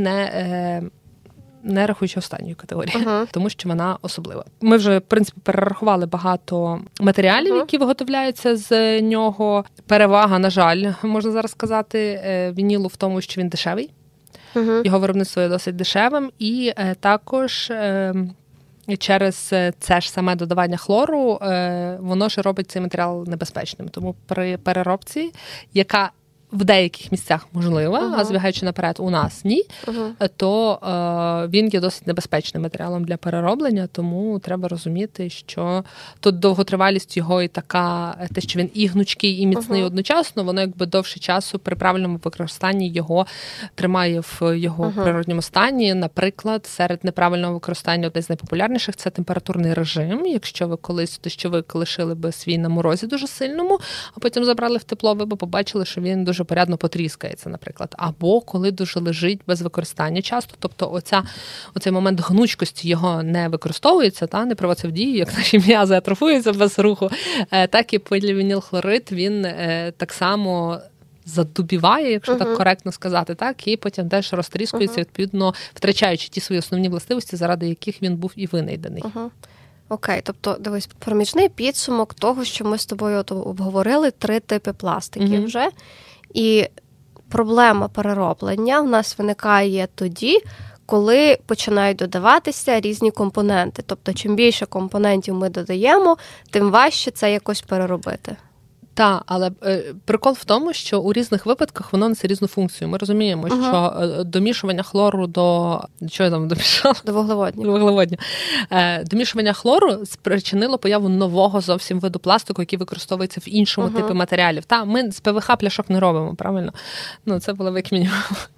не рахуючи останньої категорії, тому що вона особлива. Ми вже, в принципі, перерахували багато матеріалів, які виготовляються з нього. Перевага, на жаль, можна зараз сказати, вінілу в тому, що він дешевий. Його виробництво є досить дешевим. І також через це ж саме додавання хлору воно ж робить цей матеріал небезпечним. Тому при переробці, яка в деяких місцях можлива, а збігаючи наперед, у нас ні, то він є досить небезпечним матеріалом для перероблення, тому треба розуміти, що тут довготривалість його і така, те, що він і гнучкий, і міцний одночасно, воно якби довше часу при правильному використанні його тримає в його природньому стані. Наприклад, серед неправильного використання одне з найпопулярніших – це температурний режим. Якщо ви колись дощовик лишили би свій на морозі дуже сильному, а потім забрали в тепло, ви б побачили, що він дуже порядно потріскається, наприклад. Або коли дуже лежить без використання часто, тобто оцей момент гнучкості його не використовується, не приводиться в дію, як наші м'язи атрофуються без руху, так і полівінілхлорид, він так само задубіває, якщо так коректно сказати, так, і потім теж розтріскується, відповідно, втрачаючи ті свої основні властивості, заради яких він був і винайдений. Окей, тобто, дивись, проміжний підсумок того, що ми з тобою обговорили, 3 типи пластиків вже. І проблема перероблення в нас виникає тоді, коли починають додаватися різні компоненти. Тобто, чим більше компонентів ми додаємо, тим важче це якось переробити. Так, але прикол в тому, що у різних випадках воно несе різну функцію. Ми розуміємо, що домішування хлору до... Що я там домішала? До вуглеводню. Домішування хлору спричинило появу нового зовсім виду пластику, який використовується в іншому типі матеріалів. Ми з ПВХ пляшок не робимо, правильно? Це було як мінімум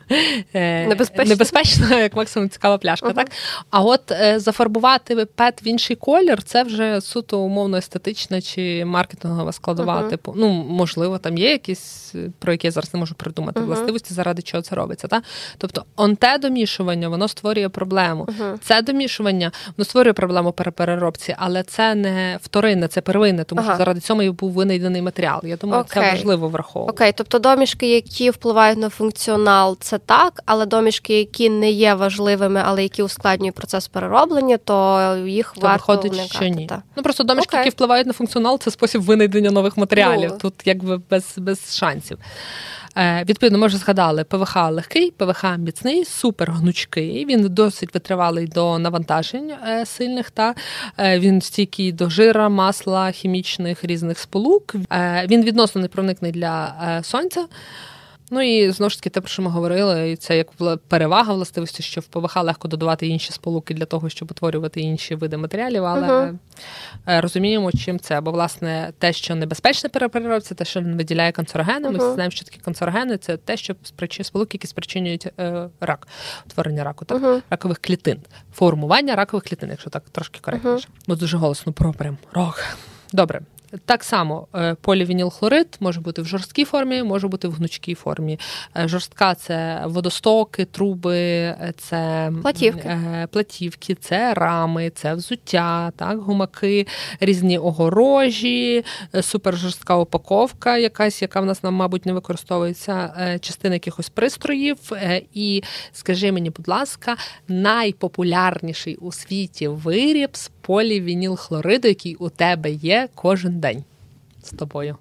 небезпечно, як максимум цікава пляшка, так? А от зафарбувати ПЕТ в інший колір, це вже суто умовно естетична чи маркетингова складова, типу, можливо, там є якісь, про які я зараз не можу придумати, властивості, заради чого це робиться, так? Тобто, те домішування, воно створює проблему. Це домішування, воно створює проблему при переробці, але це не вторинне, це первинне, тому що заради цього і був винайдений матеріал. Я думаю, це важливо враховувати. Окей, тобто домішки, які впливають на функціонал, це так, але домішки, які не є важливими, але які ускладнюють процес перероблення, то їх варто виходить, уникати. що ні. Ну, просто домішки, які впливають на функціонал, це спосіб винайдення нових матеріалів. Тут якби без шансів. Відповідно, ми вже згадали, ПВХ легкий, ПВХ міцний, супер гнучкий, він досить витривалий до навантажень сильних, він стійкий до жира, масла, хімічних різних сполук, він відносно непроникний для сонця. Ну і, знову ж таки, те, про що ми говорили, і це як перевага властивості, що в ПВХ легко додавати інші сполуки для того, щоб утворювати інші види матеріалів, але розуміємо, чим це. Бо, власне, те, що небезпечне при переробці, те, що виділяє канцерогени, ми всі знаємо, що такі канцерогени – це те, що сполуки, які спричинюють рак, утворення раку, ракових клітин, формування ракових клітин, якщо так трошки коректніше. Ми дуже голосно про прям рак. Добре. Так само полівінілхлорид може бути в жорсткій формі, може бути в гнучкій формі. Жорстка – це водостоки, труби, це платівки, це рами, це взуття, так, гумаки, різні огорожі, супержорстка упаковка якась, яка в нас, мабуть, не використовується, частина якихось пристроїв. І, скажи мені, будь ласка, найпопулярніший у світі виріб з полівінілхлориду, який у тебе є кожен день з тобою.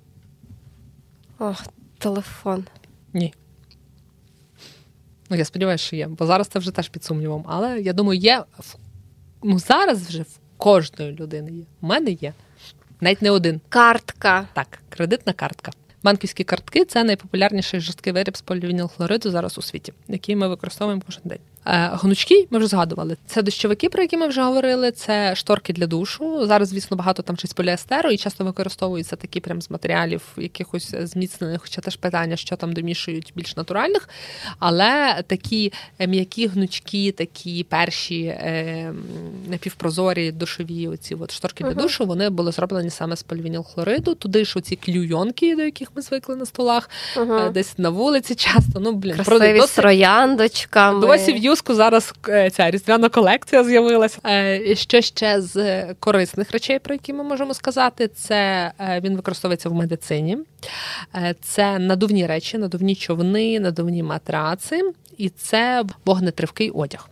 Телефон. Ні. Ну, я сподіваюся, що є, бо зараз це вже теж під сумнівом. Але, я думаю, є, зараз вже в кожної людини є. У мене є. Навіть не один. Картка. Так, кредитна картка. Банківські картки – це найпопулярніший жорсткий виріб з полівінілхлориду зараз у світі, який ми використовуємо кожен день. Гнучкий, ми вже згадували. Це дощовики, про які ми вже говорили, це шторки для душу. Зараз, звісно, багато там щось поліестеру, і часто використовуються такі прям з матеріалів якихось зміцнених, хоча теж питання, що там домішують більш натуральних. Але такі м'які, гнучкі, такі перші напівпрозорі душові оці от шторки для душу, вони були зроблені саме з полівінілхлориду. Туди ж оці клюйонки, до яких ми звикли на столах, десь на вулиці часто. Красиві з трояндочками. Досі в Юску зараз ця різдвяна колекція з'явилася. Що ще з корисних речей, про які ми можемо сказати, це він використовується в медицині. Це надувні речі, надувні човни, надувні матраци. І це вогнетривкий одяг.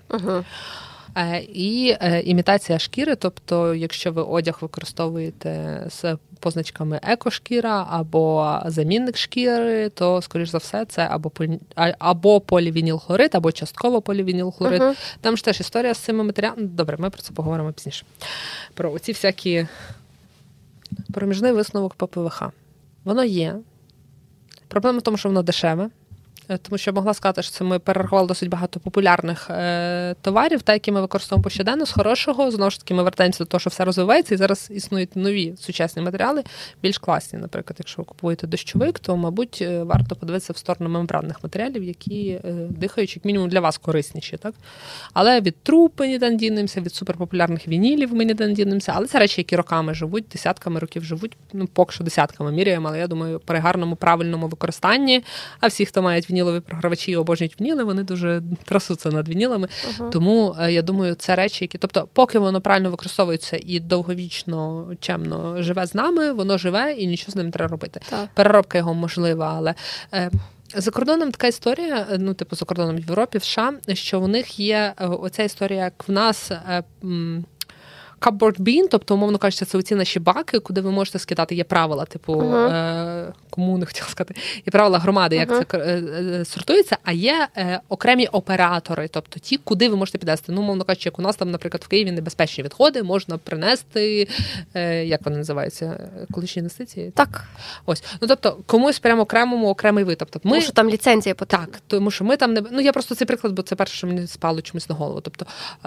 І імітація шкіри, тобто, якщо ви одяг використовуєте з позначками екошкіра або замінник шкіри, то, скоріш за все, це або полівінілхлорид, або частково полівінілхлорид. Там ж теж історія з цими матеріалами. Добре, ми про це поговоримо пізніше. Про оці всякі проміжний висновок по ПВХ. Воно є. Проблема в тому, що воно дешеве. Тому що могла сказати, що це ми перерахували досить багато популярних товарів, які ми використовуємо повсякденно, з хорошого. Знову ж таки, ми вертаємося до того, що все розвивається, і зараз існують нові сучасні матеріали, більш класні. Наприклад, якщо ви купуєте дощовик, то, мабуть, варто подивитися в сторону мембранних матеріалів, які дихають, як мінімум, для вас корисніші. Так? Але від труб ми ніде не дінемося, від суперпопулярних вінілів ми ніде не дінемося. Але це речі, які роками живуть, десятками років живуть, поки що десятками міряємо, але я думаю, при гарному, правильному використанні, а всі, хто мають вінілові програвачі і обожнюють вініли, вони дуже трасуться над вінілами. Тому, я думаю, це речі, які... Тобто, поки воно правильно використовується і довговічно, чемно живе з нами, воно живе і нічого з ним не треба робити. Так. Переробка його можлива, але... За кордоном така історія, за кордоном в Європі, в США, що у них є оця історія, як в нас... Cupboard bin, тобто, умовно кажучи, це оці наші баки, куди ви можете скидати. Є правила, комуни, хотіла сказати, є правила громади, як це сортується, а є окремі оператори, тобто ті, куди ви можете піднести. Умовно кажучи, як у нас там, наприклад, в Києві небезпечні відходи, можна принести, як вони називаються, екологічні інвестиції? Так. Ось. Тобто, комусь прямо окремий вид. Тобто, тому що там ліцензія потрібна. Так, тому що ми там не... я просто цей приклад, бо це перше, що мені спало чомусь на голову. Тобто,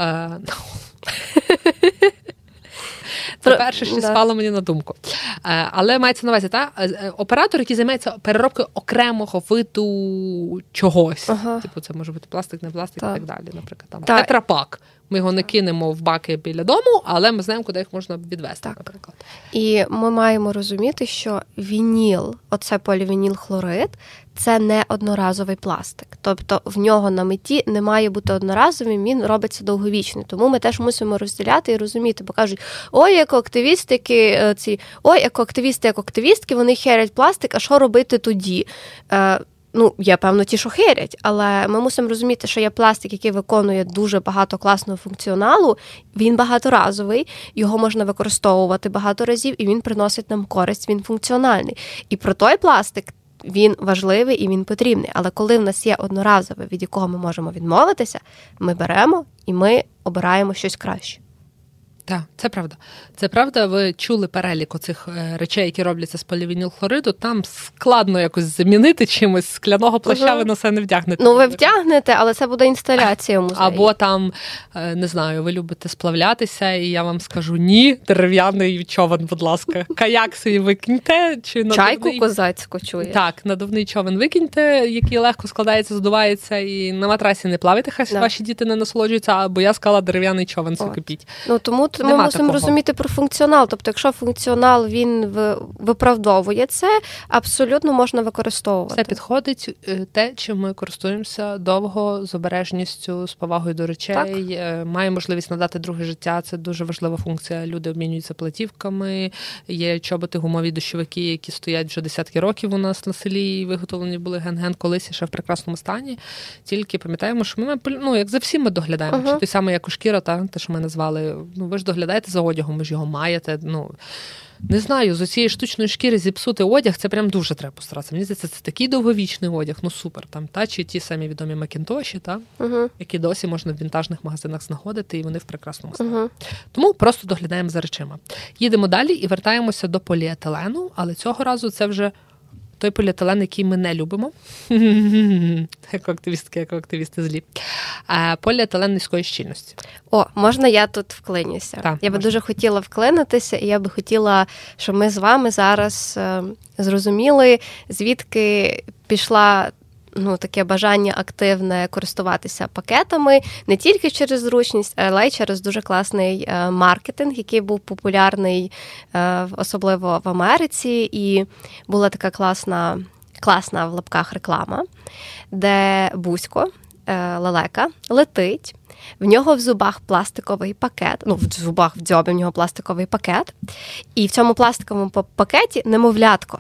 це перше, що спало мені на думку. Але мається на увазі, оператор, який займається переробкою окремого виду чогось. Типу, це може бути пластик, не пластик і так далі. Наприклад, там тетрапак. Ми його не кинемо в баки біля дому, але ми знаємо, куди їх можна відвести, наприклад. І ми маємо розуміти, що вініл, оце полівінілхлорид, це не одноразовий пластик. Тобто в нього на меті не має бути одноразовим, він робиться довговічний. Тому ми теж мусимо розділяти і розуміти, бо кажуть, екоактивістики, екоактивісти, вони херять пластик, а що робити тоді? є, певно, ті, що хирять, але ми мусимо розуміти, що є пластик, який виконує дуже багато класного функціоналу, він багаторазовий, його можна використовувати багато разів, і він приносить нам користь, він функціональний. І про той пластик він важливий і він потрібний. Але коли в нас є одноразове, від якого ми можемо відмовитися, ми беремо і ми обираємо щось краще. Так, це правда. Це правда, ви чули перелік оцих речей, які робляться з полівінілхлориду, там складно якось замінити чимось, скляного плаща ви на це не вдягнете. Ви вдягнете, але це буде інсталяція в музеї. Або там, не знаю, ви любите сплавлятися, і я вам скажу, ні, дерев'яний човен, будь ласка. Каяк собі викиньте. Чи чайку козацьку чуєш. Так, надувний човен викиньте, який легко складається, здувається, і на матрасі не плавайте, хай ваші діти не насолоджуються, або я сказала, дерев'яний човен собі кипіть. Тому ми мусимо розуміти про функціонал. Тобто, якщо функціонал, він виправдовує це, абсолютно можна використовувати. Це підходить те, чим ми користуємося довго, з обережністю, з повагою до речей. Має можливість надати друге життя. Це дуже важлива функція. Люди обмінюються платівками. Є чоботи, гумові дощовики, які стоять вже десятки років у нас на селі і виготовлені були ген-ген колись і ще в прекрасному стані. Тільки пам'ятаємо, що ми, як за всім ми доглядаємо. Чи той самий екошкіра, те, що ми назвали, ви ж доглядаєте за одягом, ви ж його маєте. Не знаю, з оцієї штучної шкіри зіпсути одяг, це прям дуже треба постаратися. Мені здається, це такий довговічний одяг, супер. Чи ті самі відомі Макінтоші, які досі можна в вінтажних магазинах знаходити, і вони в прекрасному стані. Тому просто доглядаємо за речима. Їдемо далі і вертаємося до поліетилену, але цього разу це вже той поліетилен, який ми не любимо. Як активісти злі. Поліетилен низької щільності. Можна я тут вклинюся? Я би дуже хотіла вклинитися, і я би хотіла, щоб ми з вами зараз зрозуміли, звідки пішла таке бажання активне користуватися пакетами не тільки через зручність, але й через дуже класний маркетинг, який був популярний особливо в Америці. І була така класна в лапках реклама, де Бузько, лелека, летить, в нього в зубах пластиковий пакет, в дзьобі в нього пластиковий пакет, і в цьому пластиковому пакеті немовлятко.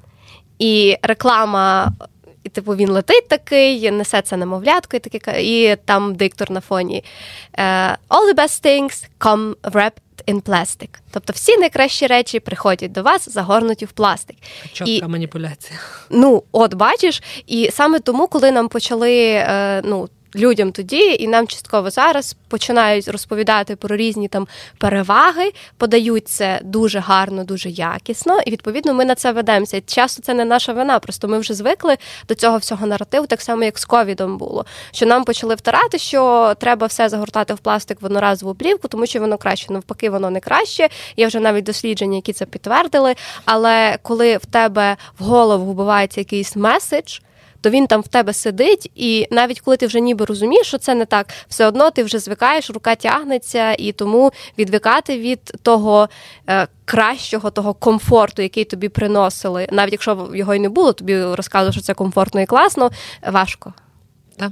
І реклама, він летить такий, несе це немовлятко, і там диктор на фоні. All the best things come wrapped in plastic. Тобто всі найкращі речі приходять до вас загорнуті в пластик. Чітка маніпуляція. Бачиш, і саме тому, коли нам почали, людям тоді, і нам частково зараз починають розповідати про різні там переваги, подають це дуже гарно, дуже якісно, і відповідно ми на це ведемося. Часто це не наша вина, просто ми вже звикли до цього всього наративу, так само як з ковідом було, що нам почали втирати, що треба все загортати в пластик в одноразову плівку, тому що воно краще. Навпаки, воно не краще. Є вже навіть дослідження, які це підтвердили, але коли в тебе в голову вбивається якийсь меседж, то він там в тебе сидить, і навіть коли ти вже ніби розумієш, що це не так, все одно ти вже звикаєш, рука тягнеться, і тому відвикати від того кращого, того комфорту, який тобі приносили, навіть якщо його й не було, тобі розказували, що це комфортно і класно, важко. Так.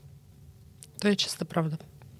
То є чиста правда.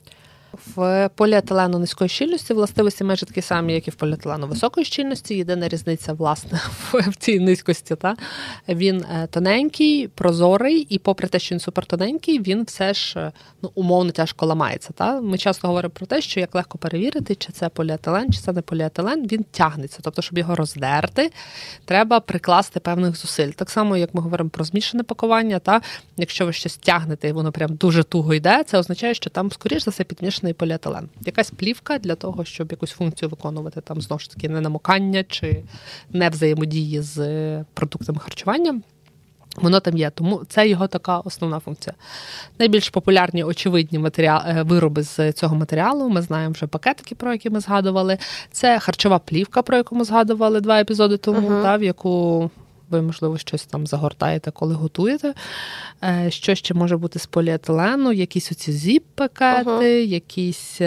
В поліетилену низької щільності властивості майже такі самі, як і в поліетилену високої щільності. Єдина різниця, власне, в цій низькості. Він тоненький, прозорий, і попри те, що він супертоненький, він все ж умовно тяжко ламається. Ми часто говоримо про те, що як легко перевірити, чи це поліетилен, чи це не поліетилен, він тягнеться. Тобто, щоб його роздерти, треба прикласти певних зусиль. Так само, як ми говоримо про змішане пакування, якщо ви щось тягнете, і воно прям дуже туго йде, це означає, що там, скоріш за все, підмішаний поліетилен. Якась плівка для того, щоб якусь функцію виконувати, там, знову ж таки, не намокання чи не взаємодії з продуктами харчування. Воно там є, тому це його така основна функція. Найбільш популярні, очевидні вироби з цього матеріалу, ми знаємо вже пакетики, про які ми згадували. Це харчова плівка, про яку ми згадували 2 епізоди тому, в яку ви, можливо, щось там загортаєте, коли готуєте. Що ще може бути з поліетилену? Якісь оці зіп-пакети, якісь...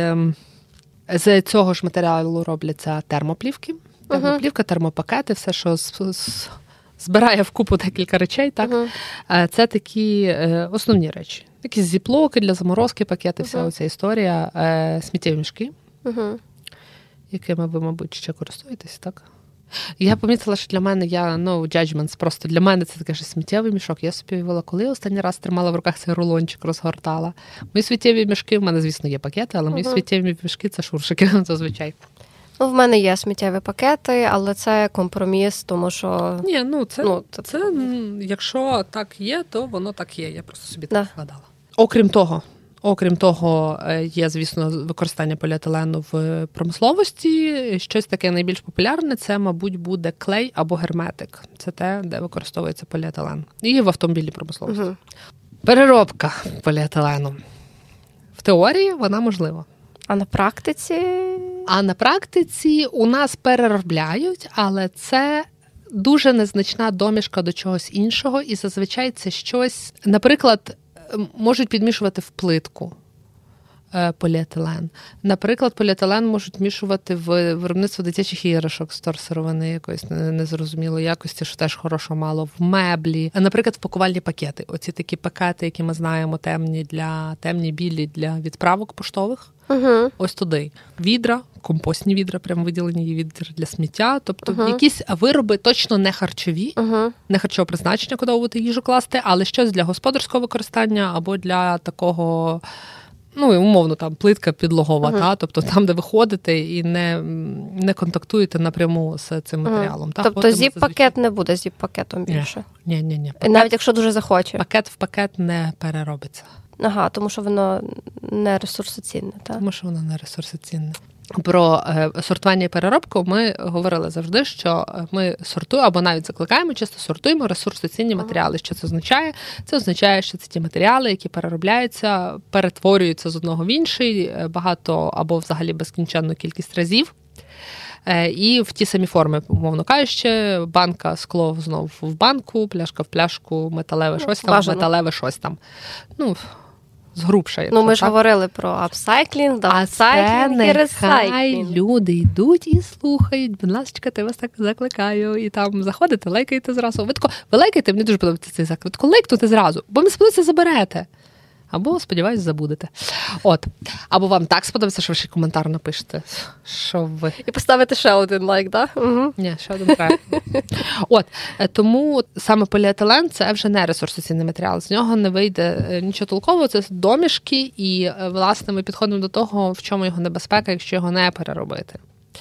З цього ж матеріалу робляться термоплівки. Термоплівка, термопакети, все, що збирає вкупу декілька речей. Так? Це такі основні речі. Якісь зіплоки для заморозки, пакети, вся оця історія. Сміттєві мішки, якими ви, мабуть, ще користуєтесь, так? Я помітила, що для мене, no judgments, просто для мене це такий сміттєвий мішок. Я собі уявила, коли я останній раз тримала в руках цей рулончик, розгортала. Мої сміттєві мішки, в мене, звісно, є пакети, але мої сміттєві мішки – це шуршики, зазвичай. Ну, в мене є сміттєві пакети, але це компроміс, тому що... Ні, це якщо так є, то воно так є. Я просто собі так складала. Окрім того, є, звісно, використання поліетилену в промисловості. Щось таке найбільш популярне – це, мабуть, буде клей або герметик. Це те, де використовується поліетилен. І в автомобільній промисловості. Переробка поліетилену. В теорії вона можлива. А на практиці? А на практиці у нас переробляють, але це дуже незначна домішка до чогось іншого. І зазвичай це щось, наприклад, можуть підмішувати в плитку поліетилен. Наприклад, поліетилен можуть вмішувати в виробництво дитячих іграшок з торсировини якоїсь незрозумілої якості, що теж хорошо мало, в меблі. Наприклад, в пакувальні пакети. Оці такі пакети, які ми знаємо, темні, білі для відправок поштових. Ось туди. Відра, компостні відра, прямо виділені є відра для сміття. Тобто якісь вироби точно не харчові, не харчового призначення, куди будете їжу класти, але щось для господарського використання або для такого, умовно, там, плитка підлогова, тобто там, де ви ходите і не контактуєте напряму з цим матеріалом. Тобто зіп-пакет не буде зіп-пакетом більше? Ні. Навіть якщо дуже захоче? Пакет в пакет не переробиться. Ага, тому що воно не ресурсоцінне, так? Тому що воно не ресурсоцінне. Про сортування і переробку ми говорили завжди, що ми сортуємо, або навіть закликаємо, часто сортуємо ресурсоцінні матеріали. Що це означає? Це означає, що це ті матеріали, які переробляються, перетворюються з одного в інший, багато або взагалі безкінченну кількість разів. І в ті самі форми, умовно кажучи, банка, скло знов в банку, пляшка в пляшку, металеве щось там. Згрубша. Ми ж говорили про апсайклінг, даунсайклінг і ресайклінг. Люди йдуть і слухають. Будь ласка, я вас так закликаю. І там заходите, лайкаєте зразу. Ви лайкаєте, мені дуже подобається цей заклик. Ви тако лайкнути зразу, бо мені сподобається, заберете. Або, сподіваюсь, забудете. Або вам так сподобається, що ви ще коментар напишете. Що ви... І поставите ще один лайк, так? Ні, ще один треба. Тому саме поліетилен – це вже не ресурсоцінний матеріал. З нього не вийде нічого толкового, це домішки. І, власне, ми підходимо до того, в чому його небезпека, якщо його не переробити.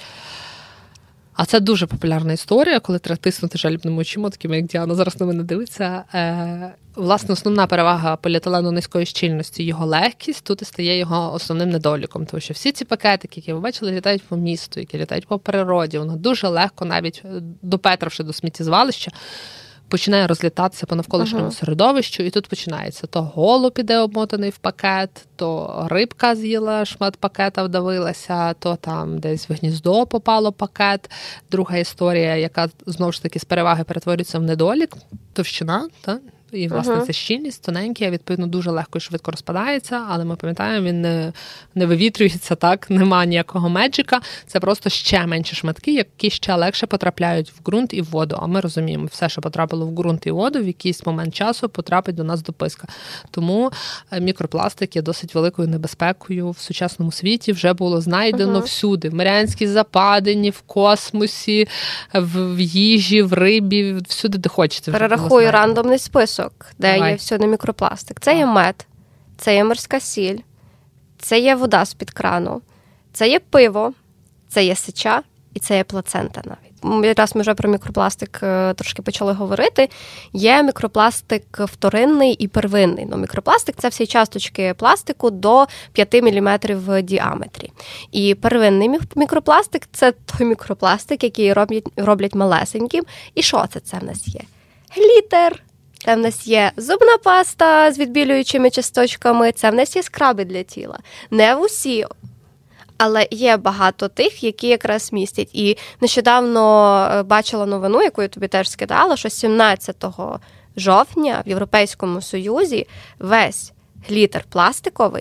А це дуже популярна історія, коли треба тиснути жалібними очима, такими, як Діана зараз на мене дивиться. Власне, основна перевага поліетилену низької щільності – його легкість, тут і стає його основним недоліком. Тому що всі ці пакетики, які ви бачили, літають по місту, які літають по природі, воно дуже легко, навіть допетривши до сміттєзвалища, починає розлітатися по навколишньому середовищу, і тут починається. То голуб іде обмотаний в пакет, то рибка з'їла шмат пакета, вдавилася, то там десь в гніздо попало пакет. Друга історія, яка, знову ж таки, з переваги перетворюється в недолік, товщина, так? І, власне, це щільність, тоненький, відповідно, дуже легко і швидко розпадається, але ми пам'ятаємо, він не вивітрюється, так, нема ніякого меджика, це просто ще менші шматки, які ще легше потрапляють в ґрунт і в воду. А ми розуміємо, все, що потрапило в ґрунт і воду, в якийсь момент часу потрапить до нас до писка. Тому мікропластик є досить великою небезпекою в сучасному світі, вже було знайдено всюди, в Маріанській Западині, в космосі, в їжі, в рибі, всюди, де хочете. Перерахую рандомний список, де є всюди мікропластик. Це є мед, це є морська сіль, це є вода з-під крану, це є пиво, це є сеча і це є плацента навіть. Якраз ми вже про мікропластик трошки почали говорити. Є мікропластик вторинний і первинний. Мікропластик – це всі часточки пластику до 5 мм в діаметрі. І первинний мікропластик – це той мікропластик, який роблять малесеньким. І що це в нас є? Глітер. Це в нас є зубна паста з відбілюючими часточками, це в нас є скраби для тіла. Не в усі, але є багато тих, які якраз містять. І нещодавно бачила новину, яку я тобі теж скидала, що 17 жовтня в Європейському Союзі весь глітер пластиковий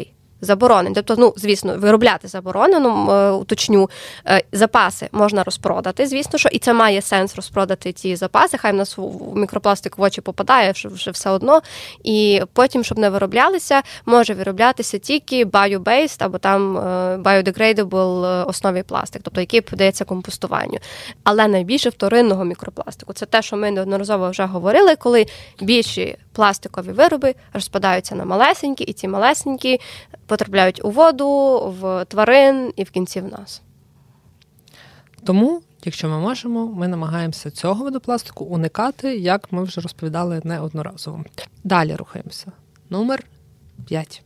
заборонені. Тобто, звісно, виробляти заборонено, уточню, запаси можна розпродати, звісно, що і це має сенс розпродати ті запаси, хай в нас мікропластик в очі попадає вже все одно, і потім, щоб не вироблялися, може вироблятися тільки bio-based або там biodegradable основі пластик, тобто який подається компостуванню. Але найбільше вторинного мікропластику. Це те, що ми неодноразово вже говорили, коли більші пластикові вироби розпадаються на малесенькі, і ці малесенькі потрапляють у воду, в тварин і в кінці в нас. Тому, якщо ми можемо, ми намагаємося цього виду пластику уникати, як ми вже розповідали неодноразово. Далі рухаємося. Номер 5.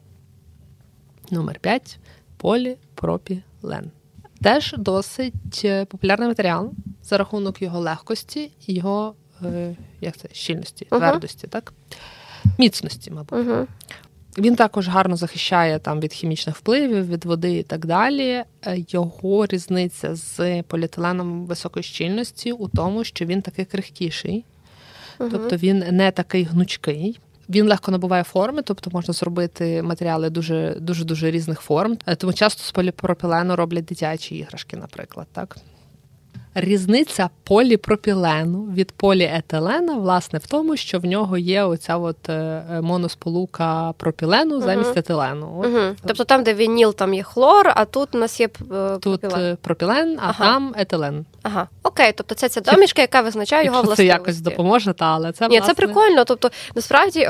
Номер 5 – поліпропілен. Теж досить популярний матеріал за рахунок його легкості і його щільності, твердості, так? Міцності, мабуть. Він також гарно захищає там від хімічних впливів, від води і так далі. Його різниця з поліетиленом високої щільності у тому, що він такий крихкіший, тобто він не такий гнучкий. Він легко набуває форми, тобто можна зробити матеріали дуже різних форм. Тому часто з поліпропілену роблять дитячі іграшки, наприклад, так? Різниця поліпропілену від поліетилена, власне, в тому, що в нього є оця моносполука пропілену замість етилену. Тобто там, де вініл, там є хлор, а тут у нас є пропілен. Тут пропілен, а там етилен. Окей, тобто це ця домішка, яка визначає його властивості. Це якось допоможе, але це, власне... Ні, це прикольно. Тобто, насправді,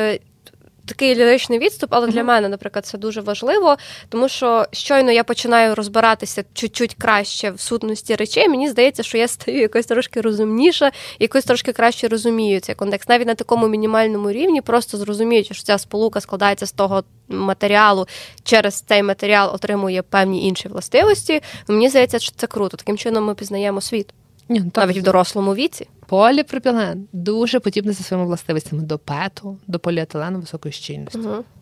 такий ліричний відступ, але для мене, наприклад, це дуже важливо, тому що щойно я починаю розбиратися чуть-чуть краще в сутності речей, мені здається, що я стаю якось трошки розумніша, якось трошки краще розумію цей контекст. Навіть на такому мінімальному рівні, просто зрозуміючи, що ця сполука складається з того матеріалу, через цей матеріал отримує певні інші властивості, мені здається, що це круто. Таким чином ми пізнаємо світ. Навіть в дорослому віці. Поліпропілен дуже подібний за своїми властивостями до пету, до поліетилену високої щільності.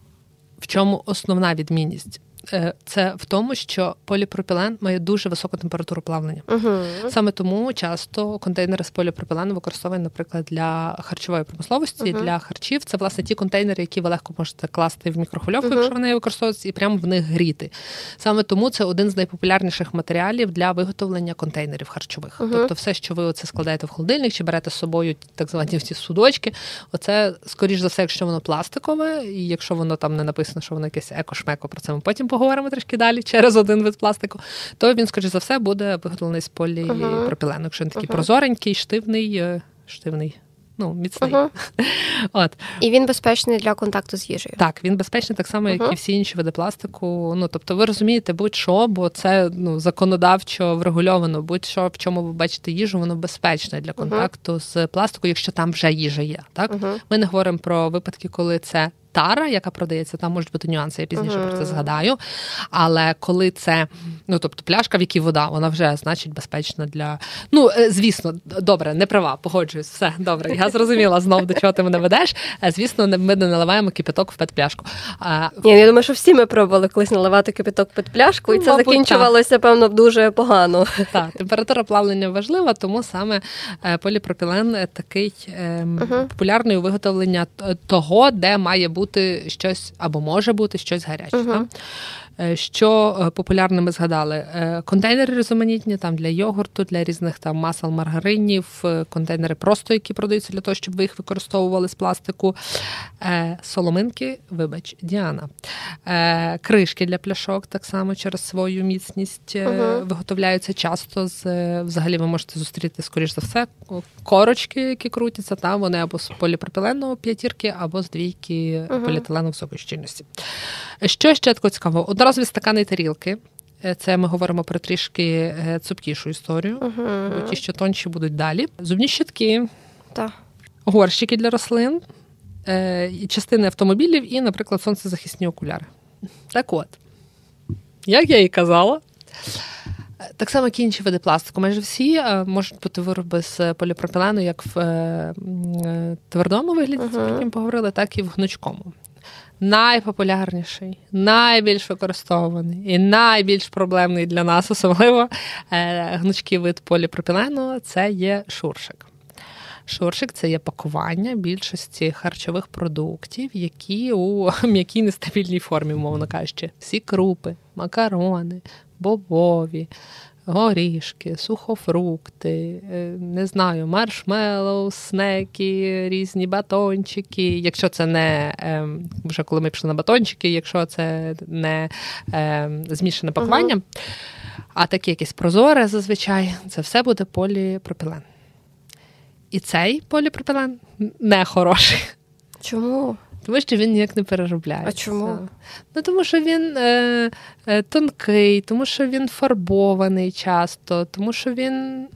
В чому основна відмінність? Це в тому, що поліпропілен має дуже високу температуру плавлення. Саме тому часто контейнери з поліпропілену використовують, наприклад, для харчової промисловості, для харчів. Це, власне, ті контейнери, які ви легко можете класти в мікрохвильовку, якщо вони використовуються, і прямо в них гріти. Саме тому це один з найпопулярніших матеріалів для виготовлення контейнерів харчових. Тобто все, що ви оце складаєте в холодильник, чи берете з собою так звані ці судочки, оце, скоріш за все, якщо воно пластикове, і якщо воно там не написано, що воно якесь еко-шмеко, про це ми потім поговоримо трішки далі, через один вид пластику, то він, скоріш за все, буде виготовлений з поліпропілену. Якщо він такий прозоренький, штивний, міцний. І він безпечний для контакту з їжею. Так, він безпечний так само, як і всі інші види пластику. Тобто ви розумієте будь-що, бо це законодавчо врегульовано. Будь-що, в чому ви бачите їжу, воно безпечне для контакту з пластиком, якщо там вже їжа є. Так? Ми не говоримо про випадки, коли це тара, яка продається, там можуть бути нюанси, я пізніше про це згадаю. Але коли це, тобто пляшка, в якій вода, вона вже, значить, безпечна для... звісно, добре, не права, погоджуюсь, все, добре, я зрозуміла знов, до чого ти мене ведеш. Звісно, ми не наливаємо кипяток в пет-пляшку. Я думаю, що всі ми пробували колись наливати кипяток в пет-пляшку, і це закінчувалося, певно, дуже погано. Так, температура плавлення важлива, тому саме поліпропілен такий популярний у виготовленні того, де має бути щось, або може бути щось гаряче. Що популярно ми згадали? Контейнери різноманітні, там для йогурту, для різних там масел, маргаринів, контейнери просто, які продаються для того, щоб ви їх використовували з пластику. Соломинки, Діана. Кришки для пляшок так само через свою міцність виготовляються часто. Взагалі ви можете зустріти, скоріш за все, корочки, які крутяться, там вони або з поліпропілену п'ятірки, або з двійки поліетилену високої щільності. Що ще такого цікавого? Одноразові стакани і тарілки. Це ми говоримо про трішки цупкішу історію, бо ті, що тонші, будуть далі. Зубні щітки, горщики для рослин, частини автомобілів і, наприклад, сонцезахисні окуляри. Так от, як я і казала, так само, як і інші види пластику. Майже всі можуть бути вироби з поліпропілену як в твердому вигляді, про яким поговорили, так і в гнучкому. Найпопулярніший, найбільш використовуваний і найбільш проблемний для нас, особливо гнучкий вид поліпропілену, це є шуршик. Шуршик – це є пакування більшості харчових продуктів, які у м'якій нестабільній формі, мовно кажучи. Всі крупи, макарони, бобові, горішки, сухофрукти, не знаю, маршмеллоу, снеки, різні батончики. Якщо це не, вже коли ми пішли на батончики, якщо це не змішане пакування, а таке якесь прозоре зазвичай, це все буде поліпропілен. І цей поліпропілен не хороший. Чому? Тому що він ніяк не переробляється. А чому? Ну, тому що він тонкий, тому що він фарбований часто, тому що він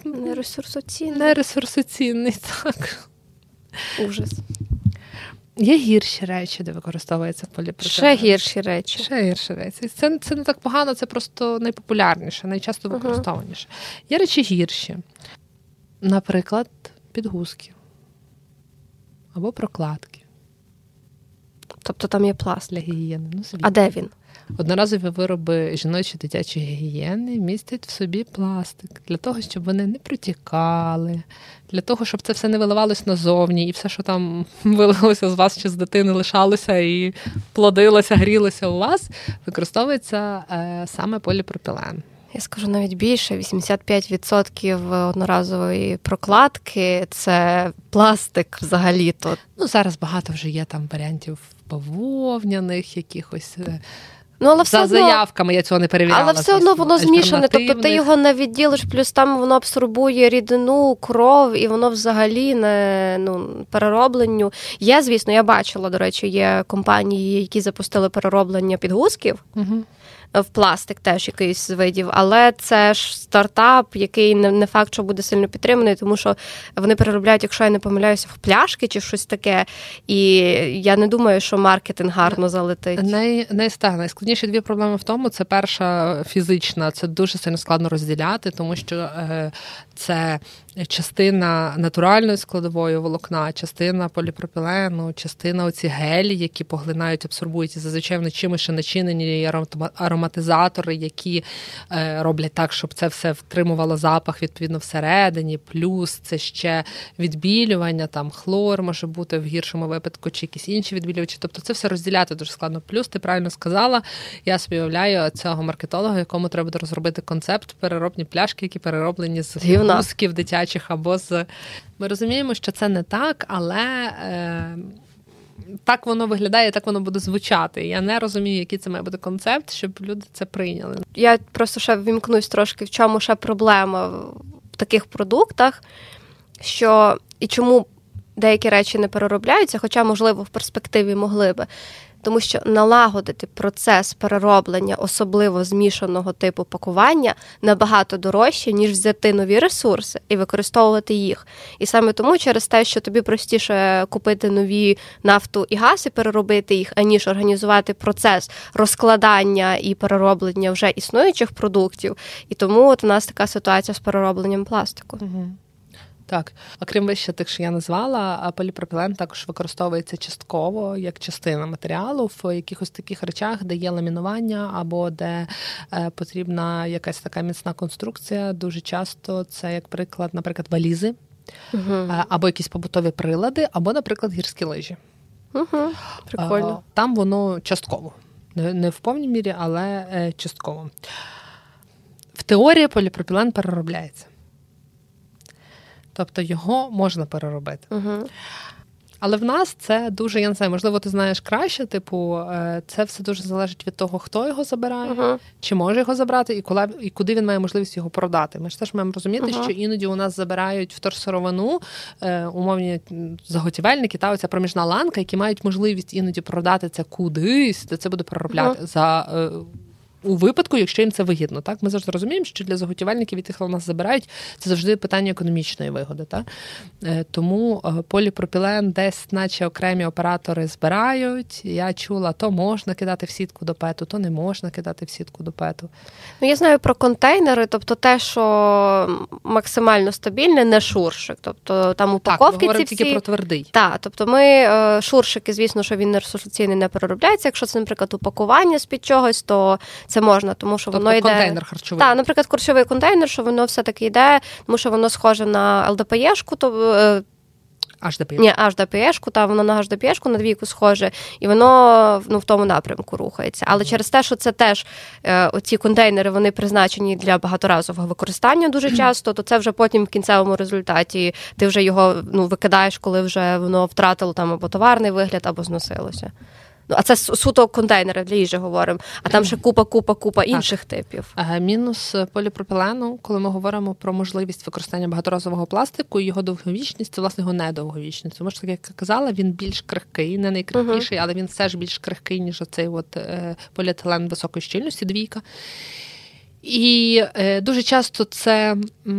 нересурсоцінний, так. Ужас. Є гірші речі, де використовується поліпропілен. Ще гірші речі. Це не так погано, це просто найпопулярніше, найчасто використовуваніше. Є речі гірші. Наприклад, підгузки. Або прокладки. Тобто там є пласт. Для гігієни. А де він? Одноразові вироби жіночої дитячої гігієни містять в собі пластик. Для того, щоб вони не протікали, для того, щоб це все не виливалось назовні, і все, що там вилилося з вас чи з дитини, лишалося і плодилося, грілося у вас, використовується саме поліпропілен. Я скажу навіть більше, 85% одноразової прокладки – це пластик взагалі-то. Ну, зараз багато вже є там варіантів бавовняних, якихось але все за заявками, я цього не перевіряла. Але все одно воно змішане, тобто ти його не відділиш, плюс там воно абсорбує рідину, кров, і воно взагалі не переробленню. Є, звісно, я бачила, до речі, є компанії, які запустили перероблення підгузків. Угу. В пластик теж якийсь з видів, але це ж стартап, який не факт, що буде сильно підтриманий, тому що вони переробляють, якщо я не помиляюся, в пляшки чи щось таке, і я не думаю, що маркетинг гарно залетить. Найскладніші дві проблеми в тому, це перша фізична, це дуже сильно складно розділяти, тому що це частина натуральної складової волокна, частина поліпропілену, частина оці гелі, які поглинають, абсорбують, і зазвичай вони чимось ще начинені, ароматизатори, які роблять так, щоб це все втримувало запах, відповідно, всередині, плюс це ще відбілювання, там хлор може бути в гіршому випадку, чи якісь інші відбілювачі, тобто це все розділяти дуже складно. Плюс, ти правильно сказала, я собі уявляю цього маркетолога, якому треба буде розробити концепт, переробні пляшки, які перероблені з підгузків дитячих або з... Ми розуміємо, що це не так, але так воно виглядає, так воно буде звучати. Я не розумію, який це має бути концепт, щоб люди це прийняли. Я просто ще ввімкнусь трошки, в чому ще проблема в таких продуктах, що і чому деякі речі не переробляються, хоча, можливо, в перспективі могли би. Тому що налагодити процес перероблення особливо змішаного типу пакування набагато дорожче, ніж взяти нові ресурси і використовувати їх. І саме тому через те, що тобі простіше купити нові нафту і газ і переробити їх, аніж організувати процес розкладання і перероблення вже існуючих продуктів. І тому от у нас така ситуація з переробленням пластику. Угу. Так, окрім вище тих, що я назвала, поліпропілен також використовується частково як частина матеріалу в якихось таких речах, де є ламінування або де потрібна якась така міцна конструкція. Дуже часто це, як приклад, наприклад, валізи, або якісь побутові прилади, або, наприклад, гірські лижі. Прикольно. Там воно частково. Не в повній мірі, але частково. В теорії поліпропілен переробляється. Тобто його можна переробити. Але в нас це дуже, я не знаю, можливо, ти знаєш краще, типу, це все дуже залежить від того, хто його забирає, чи може його забрати, і куди він має можливість його продати. Ми ж теж маємо розуміти, що іноді у нас забирають вторсировину, умовні заготівельники, та оця проміжна ланка, які мають можливість іноді продати це кудись, де це буде переробляти у випадку, якщо їм це вигідно. Так? Ми завжди розуміємо, що для заготівельників і тих, хто в нас забирають, це завжди питання економічної вигоди. Так? Тому поліпропілен десь наче окремі оператори збирають. Я чула, то можна кидати в сітку до пету, то не можна кидати в сітку до пету. Ну, я знаю про контейнери, тобто те, що максимально стабільне, не шуршик. Тобто там упаковки ці всі... Так, ми говоримо тільки про твердий. Так, тобто ми шуршики, звісно, що він нересурсаційний не переробляється. Якщо це, наприклад, упакування з-під чогось, то це це можна, тому що тобто воно йде... контейнер харчовий. Так, наприклад, харчовий контейнер, що воно все-таки йде, тому що воно схоже на ЛДПЕшку, то... HDPE. Ні, HDPE-шку, та воно на HDPE-шку, на двійку схоже, і воно в тому напрямку рухається. Але через те, що це теж оці контейнери, вони призначені для багаторазового використання дуже часто, то це вже потім в кінцевому результаті ти вже його викидаєш, коли вже воно втратило там або товарний вигляд, або зносилося. А це суто контейнери для їжі говоримо, а там ще купа інших типів. Мінус поліпропілену, коли ми говоримо про можливість використання багаторазового пластику, його довговічність, це, власне, його недовговічність. Тому що, як я казала, він більш крихкий, не найкрахкіший, але він все ж більш крихкий, ніж оцей поліетилен високої щільності, двійка. І дуже часто це...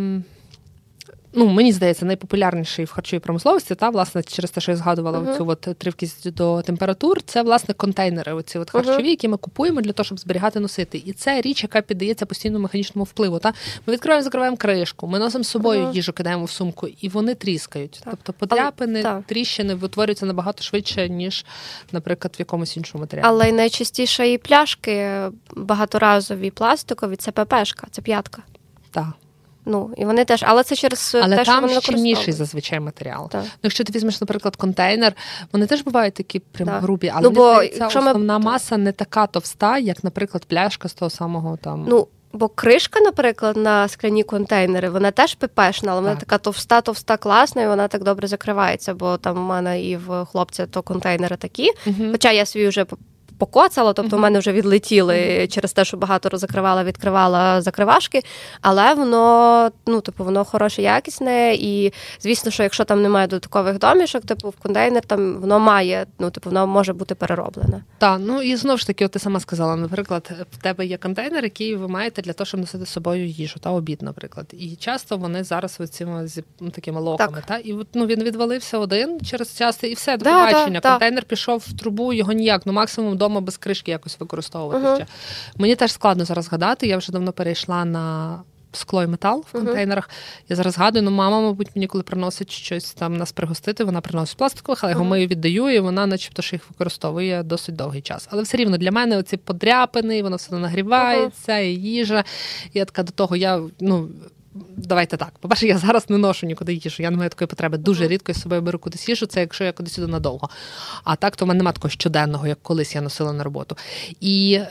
мені здається, найпопулярніший в харчовій промисловості, власне, через те, що я згадувала цю тривкість до температур, це, власне, контейнери оці харчові, які ми купуємо для того, щоб зберігати, носити. І це річ, яка піддається постійному механічному впливу. Ми відкриваємо, закриваємо кришку, ми носимо з собою їжу, кидаємо в сумку, і вони тріскають. Так. Тобто подряпини, тріщини витворюються набагато швидше, ніж, наприклад, в якомусь іншому матеріалі. Але найчастіше і пляшки багаторазові пластикові, це ППшка, це п'ятка. Так. І вони теж, але це через але те, що вони там щільніший зазвичай матеріал. Так. Якщо ти візьмеш, наприклад, контейнер, вони теж бувають такі прям грубі, але мені здається, основна маса не така товста, як, наприклад, пляшка з того самого там... Бо кришка, наприклад, на скляні контейнери, вона теж ППшна, але вона така товста, класна, і вона так добре закривається, бо там у мене і в хлопця то контейнери такі, хоча я свій вже покоцала, тобто в мене вже відлетіли через те, що багато відкривала закривашки, але воно, воно хороше, якісне, і звісно, що якщо там немає додаткових домішок, в контейнер там воно має, воно може бути перероблене. Так, і знову ж таки, ти сама сказала, наприклад, в тебе є контейнер, який ви маєте для того, щоб носити з собою їжу, обід, наприклад. І часто вони зараз цими такими локами, і він відвалився один через час, і все, до побачення. Контейнер пішов в трубу, його ніяк, максимум вдома без кришки якось використовувати ще. Мені теж складно зараз згадати, я вже давно перейшла на скло і метал в контейнерах. Я зараз згадую, мама, мабуть, мені коли приносить щось там нас пригостити, вона приносить пластикових, але його мию, віддаю, і вона начебто ж їх використовує досить довгий час. Але все рівно для мене оці подряпини, воно все нагрівається, і їжа. І я така до того, давайте так. По-перше, я зараз не ношу нікуди їжу. Я не маю такої потреби. Дуже рідко з собою беру кудись їжу. Це якщо я кудись іду надовго. А так, то в мене немає такого щоденного, як колись я носила на роботу. І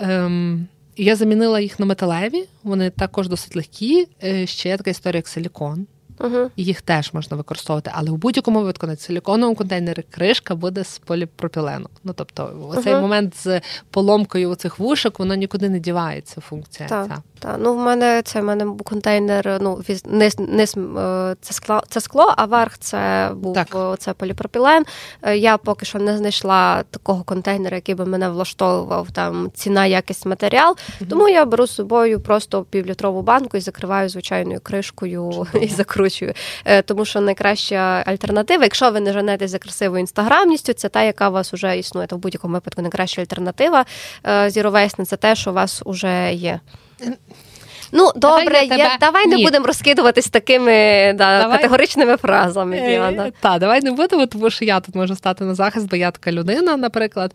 я замінила їх на металеві. Вони також досить легкі. Ще є така історія, як силікон. І їх теж можна використовувати. Але в будь-якому випадку на силіконовому контейнері кришка буде з поліпропілену. Тобто, оцей момент з поломкою оцих вушок, воно нікуди не дівається, функція ця. Так, в мене контейнер, низ це скло, а верх це був це поліпропілен. Я поки що не знайшла такого контейнера, який би мене влаштовував, там ціна, якість, матеріал. Тому я беру з собою просто півлітрову банку і закриваю звичайною кришкою і закручую. Тому що найкраща альтернатива, якщо ви не женетесь за красивою інстаграмністю, це та, яка у вас вже існує. То в будь-якому випадку найкраща альтернатива Zero Waste – це те, що у вас вже є. Добре, давай не будемо розкидуватись такими категоричними фразами, Діана. Так, давай не будемо, тому що я тут можу стати на захист, бо я така людина, наприклад.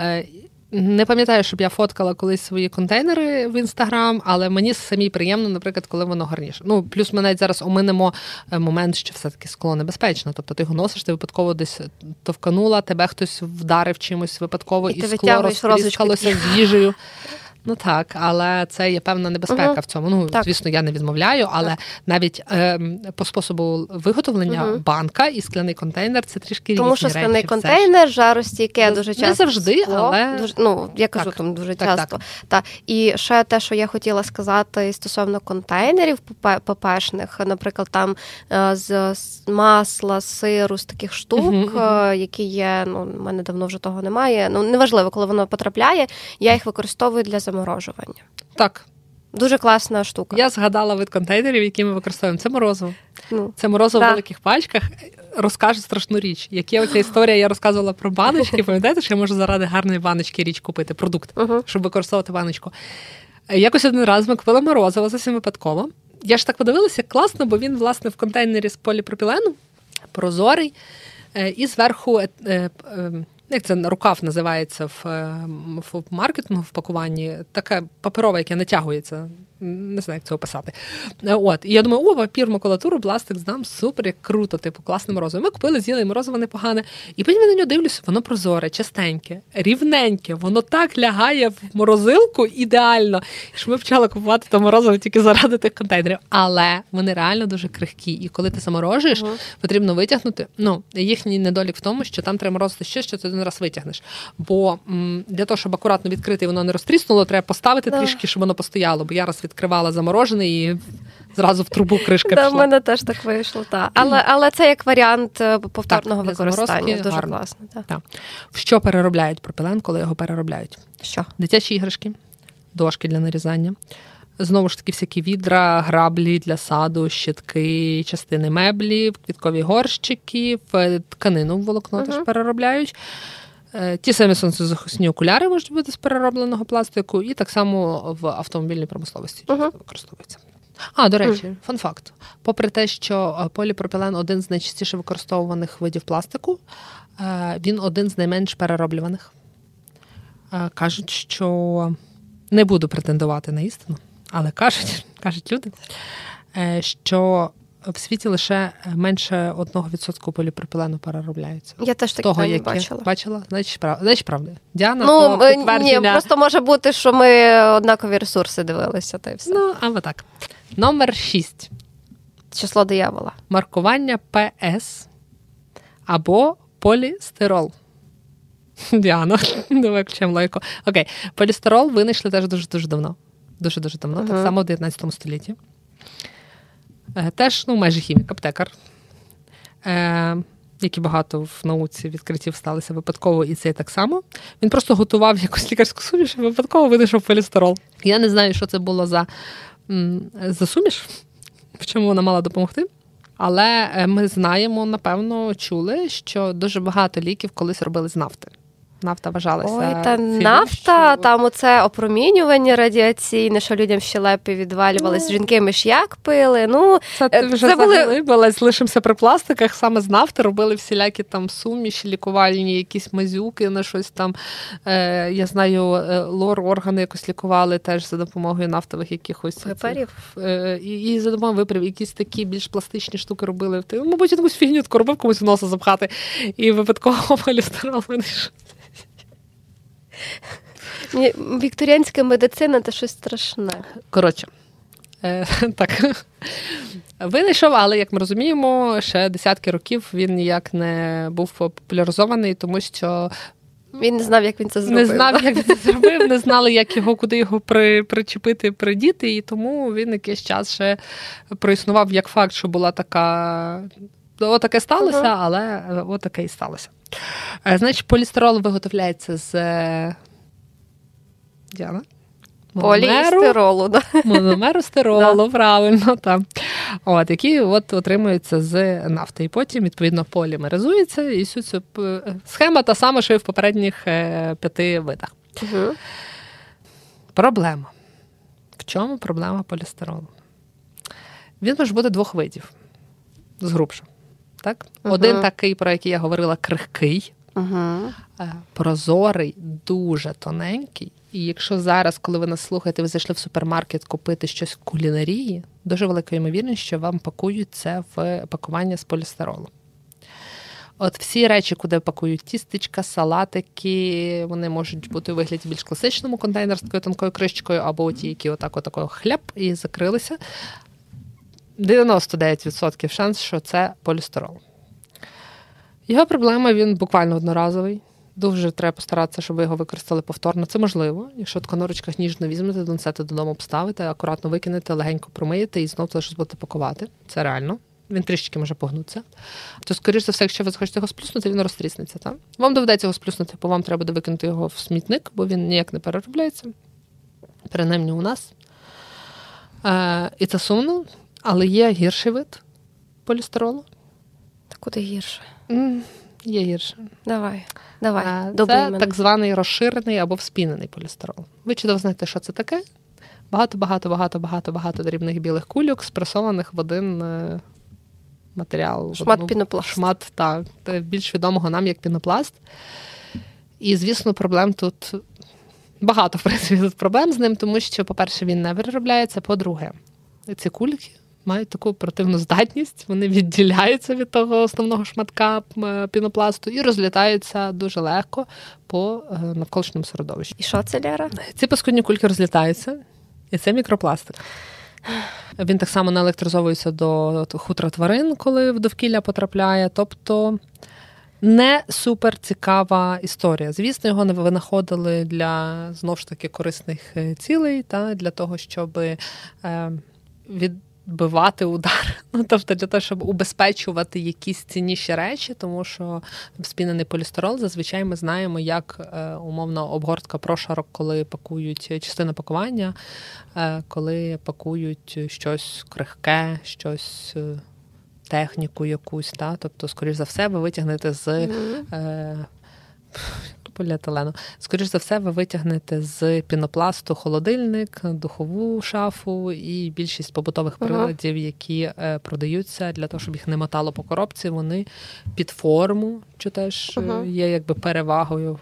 Не пам'ятаю, щоб я фоткала колись свої контейнери в Інстаграм, але мені самі приємно, наприклад, коли воно гарніше. Плюс ми навіть зараз оминемо момент, що все-таки скло небезпечно. Тобто ти його носиш, ти випадково десь товканула, тебе хтось вдарив чимось випадково, і скло розтріскалося з їжею. Так, але це є певна небезпека в цьому. Звісно, я не відмовляю, але навіть по способу виготовлення банка і скляний контейнер – це трішки різні речі. Тому що скляний контейнер, жаростійке дуже часто. Не завжди, скло, але... я кажу, там дуже часто. Так. І ще те, що я хотіла сказати стосовно контейнерів ППшних, наприклад, там з масла, сиру, з таких штук, які є, в мене давно вже того немає. Неважливо, коли воно потрапляє, я їх використовую для заморожування. Так. Дуже класна штука. Я згадала вид контейнерів, які ми використовуємо. Це морозиво. Це морозиво в великих пачках. Розкажу страшну річ. Як є оця історія, я розказувала про баночки. Пам'ятаєте, що я можу заради гарної баночки річ купити, продукт, щоб використовувати баночку. Якось один раз ми купили морозиво, зовсім випадково. Я ж так подивилася, як класно, бо він, власне, в контейнері з поліпропілену, прозорий, і зверху як це рукав називається в маркетингу, в пакуванні, таке паперове, яке натягується. Не знаю, як це описати. І я думаю, папір, макулатуру, пластик здам, супер, як круто, типу, класне морозиво. Ми купили, з'їли, і морозиво непогане. І потім я на нього дивлюся, воно прозоре, чистеньке, рівненьке, воно так лягає в морозилку ідеально, що ми почали купувати то морозиво тільки заради тих контейнерів. Але вони реально дуже крихкі. І коли ти заморожуєш, потрібно витягнути. Їхній недолік в тому, що там треба морозити ще, що ти один раз витягнеш. Бо для того, щоб акуратно відкрити і воно не розтріснуло, треба поставити трішки, щоб воно постояло. Бо я раз відкривала заморожене і зразу в трубу кришка пішла. В мене теж так вийшло, так. Але це як варіант повторного використання. Дуже гарно. Класно. Так. В що переробляють пропілен, коли його переробляють? Що? Дитячі іграшки, дошки для нарізання. Знову ж таки, всякі відра, граблі для саду, щітки, частини меблів, квіткові горщики, тканину волокно теж переробляють. Ті самі сонцезахисні окуляри можуть бути з переробленого пластику, і так само в автомобільній промисловості використовується. До речі, фан-факт. Попри те, що поліпропілен один з найчастіше використовуваних видів пластику, він один з найменш перероблюваних. Кажуть, що не буду претендувати на істину, але кажуть люди, що в світі лише менше 1% поліпропілену переробляється. Я теж таке не бачила. Бачила? Значить, правда. Діана, то підтвердження. Ні, просто може бути, що ми однакові ресурси дивилися, та й все. Або так. Номер 6. Число диявола. Маркування ПС або полістирол. Діана, давай включаємо логіку. Окей. Полістирол винайшли теж дуже-дуже давно. Дуже-дуже давно, так само в 19 столітті. Теж, майже хімік, аптекар, які багато в науці відкриттів сталися випадково, і це так само. Він просто готував якусь лікарську суміш і випадково винайшов полістирол. Я не знаю, що це було за суміш, в чому вона мала допомогти. Але ми знаємо, напевно, чули, що дуже багато ліків колись робили з нафти. Нафта вважалася... нафта, там оце опромінювання радіаційне, що людям в щелепі відвалювались, жінки миш'як пили. Це вже заглибилась, лишимося при пластиках, саме з нафти робили всілякі там суміші, лікувальні, якісь мазюки на щось там. Я знаю, лор-органи якось лікували теж за допомогою нафтових якихось... Випарів? І за допомогою випарів якісь такі більш пластичні штуки робили. Мабуть, якусь фігню таку робив, комусь в носа запхати. І випадково полістирол винайшов. Вікторіанська медицина – це щось страшне. Коротше, так. Винайшов, але, як ми розуміємо, ще десятки років він ніяк не був популяризований, тому що... Він не знав, як він це зробив. Не знав, як він це зробив, не знали, куди його причепити, придіти, і тому він якийсь час ще проіснував як факт, що була така... Отаке сталося, але отаке і сталося. Значить, полістирол виготовляється з Діана? Полістиролу, да. Мономеру стиролу, правильно, так. Які отримуються з нафти. І потім, відповідно, полімеризується. І всю цю схема та сама, що і в попередніх 5 видах. Проблема. В чому проблема полістиролу? Він може бути 2 видів. Згрубше. Так? Один такий, про який я говорила, крихкий, прозорий, дуже тоненький. І якщо зараз, коли ви нас слухаєте, ви зайшли в супермаркет купити щось в кулінарії, дуже велика ймовірність, що вам пакують це в пакування з полістиролу. От всі речі, куди пакують тістечка, салатики, вони можуть бути у вигляді більш класичному контейнер з такою тонкою кришечкою, або ті, які отак хляб і закрилися. 99% шанс, що це полістирол. Його проблема, він буквально одноразовий. Дуже треба постаратися, щоб ви його використали повторно. Це можливо. Якщо така норочка ніжно візьмете, донесете додому, обставите, акуратно викинете, легенько промиєте і знову щось будете пакувати. Це реально. Він трішки може погнутися. То, скоріш за все, якщо ви захочете його сплюснути, він розтріснеться. Так? Вам доведеться його сплюснути, бо вам треба буде викинути його в смітник, бо він ніяк не переробляється. Принаймні у нас. І це сумно. Але є гірший вид полістиролу. Та куди гірше? Є гірше. Давай. Це так званий розширений або вспінений полістирол. Ви чудово знаєте, що це таке? Багато дрібних білих кульок, спресованих в один матеріал. Шмат пінопласту. Більш відомого нам як пінопласт. І, звісно, проблем тут багато, в принципі, тут проблем з ним, тому що, по-перше, він не переробляється, по-друге, ці кульки мають таку оперативну здатність, вони відділяються від того основного шматка пінопласту і розлітаються дуже легко по навколишньому середовищу. І що це, Лера? Ці паскудні кульки розлітаються, і це мікропластик. Він так само наелектризовується до хутра тварин, коли в довкілля потрапляє, тобто не супер цікава історія. Звісно, його не винаходили для, знову ж таки, корисних цілей, та для того, щоб відбивати удар. Тобто для того, щоб убезпечувати якісь цінніші речі, тому що спінений полістирол, зазвичай ми знаємо, як умовно обгортка прошарок, коли пакують частину пакування, коли пакують щось крихке, щось техніку якусь, та? Тобто, скоріш за все, ви витягнете з поліетилену. Скоріш за все, ви витягнете з пінопласту холодильник, духову шафу і більшість побутових приладів, які продаються для того, щоб їх не мотало по коробці, вони під форму, що теж є якби перевагою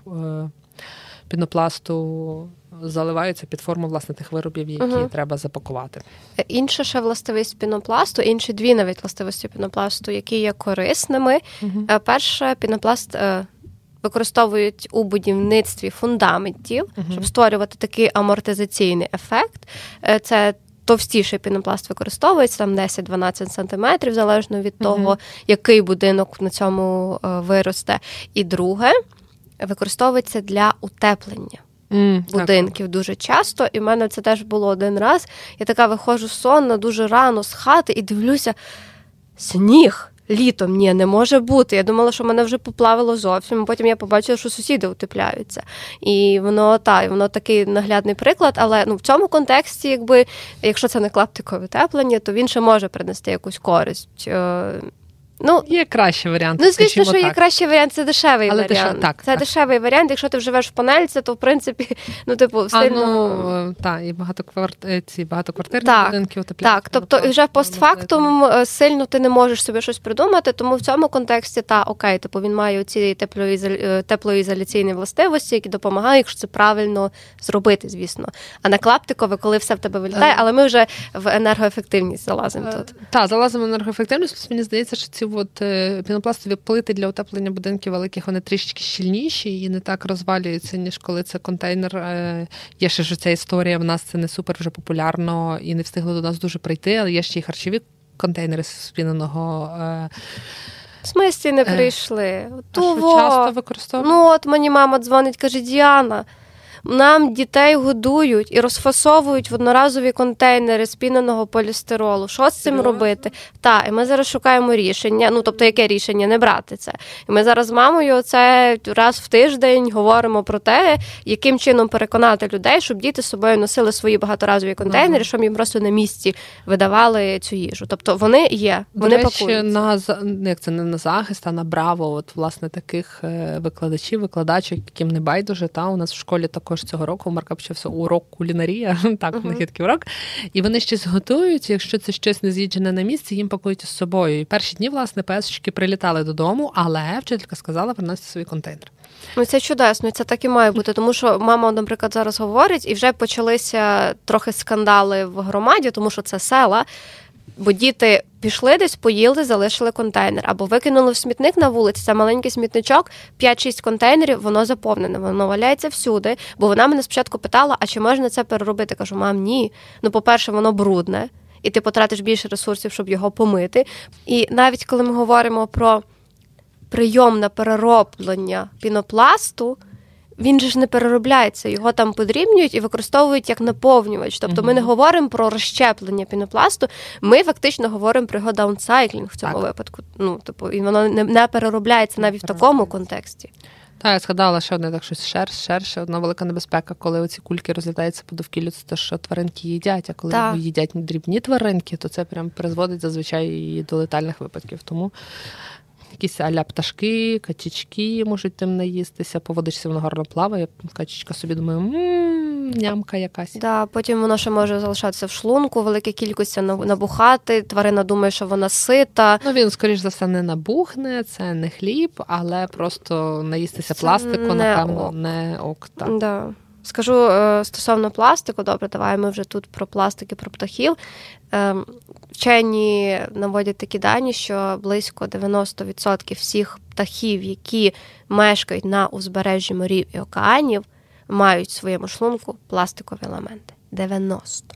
пінопласту, заливаються під форму, власне, тих виробів, які треба запакувати. Інша ще властивість пінопласту, інші дві навіть властивості пінопласту, які є корисними. Перше, пінопласт використовують у будівництві фундаментів, щоб створювати такий амортизаційний ефект. Це товстіший пінопласт використовується, там 10-12 сантиметрів, залежно від того, який будинок на цьому виросте. І друге, використовується для утеплення будинків дуже часто. І в мене це теж було один раз. Я така виходжу сонна дуже рано з хати і дивлюся, сніг. Літом, ні, не може бути. Я думала, що мене вже поплавило зовсім. Потім я побачила, що сусіди утепляються. І воно такий наглядний приклад. Але в цьому контексті, якщо це не клаптикове утеплення, то він ще може принести якусь користь. Є кращий варіант. Звісно, що є кращий варіант, це дешевий варіант. Це дешевий варіант. Якщо ти живеш в панельці, то в принципі, сильно... і багатоквартирні будинки утепляються. Так, тобто вже постфактум сильно ти не можеш собі щось придумати, тому в цьому контексті, окей, він має ці теплоізоляційні властивості, які допомагають, якщо це правильно зробити, звісно. А на клаптикове, коли все в тебе вилітає, але ми вже в енергоефективність залазимо тут. Так, залазимо в енергоефективність, мені здається, що ці пінопластові плити для утеплення будинків великих, вони трішечки щільніші і не так розвалюються, ніж коли це контейнер. Є ще ж ця історія, в нас це не супер вже популярно і не встигло до нас дуже прийти, але є ще й харчові контейнери з спіненого. В смислі не прийшли? Часто використовують? Мені мама дзвонить, каже, Діана, нам дітей годують і розфасовують в одноразові контейнери з піненого полістиролу. Що з цим робити? І ми зараз шукаємо рішення. Тобто, яке рішення? Не брати це. І ми зараз з мамою раз в тиждень говоримо про те, яким чином переконати людей, щоб діти з собою носили свої багаторазові контейнери, щоб їм просто на місці видавали цю їжу. Тобто, вони є, вони пакуються. Як це не на захист, а на браво, власне, таких викладачів, яким не байдуже, у нас в школі також цього року у Марка почався урок кулінарія, у них є такий урок, і вони щось готують, якщо це щось не з'їджене на місці, їм пакують з собою. І перші дні, власне, ПС-шки прилітали додому, але вчителька сказала приносити свій контейнер. Це чудесно, і це так і має бути, тому що мама, наприклад, зараз говорить, і вже почалися трохи скандали в громаді, тому що це села, бо діти пішли десь, поїли, залишили контейнер. Або викинули в смітник на вулиці, це маленький смітничок, 5-6 контейнерів, воно заповнене, воно валяється всюди. Бо вона мене спочатку питала, а чи можна це переробити? Кажу, мам, ні. По-перше, воно брудне, і ти потратиш більше ресурсів, щоб його помити. І навіть коли ми говоримо про прийомне перероблення пінопласту, він же ж не переробляється, його там подрібнюють і використовують як наповнювач. Тобто ми не говоримо про розщеплення пінопласту, ми фактично говоримо про його даунсайклінг в цьому випадку. І воно не переробляється навіть в такому контексті. Я згадала ще одне, шерсть, одна велика небезпека, коли оці кульки розлітаються по довкіллю, це те, що тваринки їдять, а коли їдять дрібні тваринки, то це прям призводить зазвичай і до летальних випадків. Тому якісь а-ля нямка якась. Да, потім воно ще може залишатися в шлунку, велика кількість набухати, тварина думає, що вона сита. Ну, він, скоріш за все, не набухне, це не хліб, але просто наїстися пластику, напевно, не ок. Так. Да. Скажу стосовно пластику, добре, давай ми вже тут про пластик і про птахів. Вчені наводять такі дані, що близько 90% всіх птахів, які мешкають на узбережжі морів і океанів, мають в своєму шлунку пластикові елементи. 90.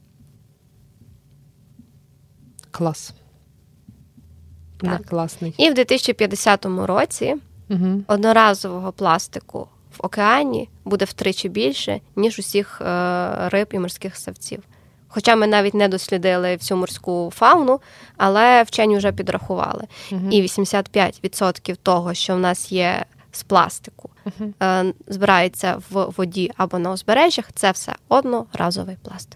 Клас. Так. Не класний. І в 2050 році одноразового пластику в океані буде втричі більше, ніж усіх риб і морських ссавців. Хоча ми навіть не дослідили всю морську фауну, але вчені вже підрахували. І 85% того, що в нас є з пластику, збирається в воді або на узбережжях, це все одноразовий пластик.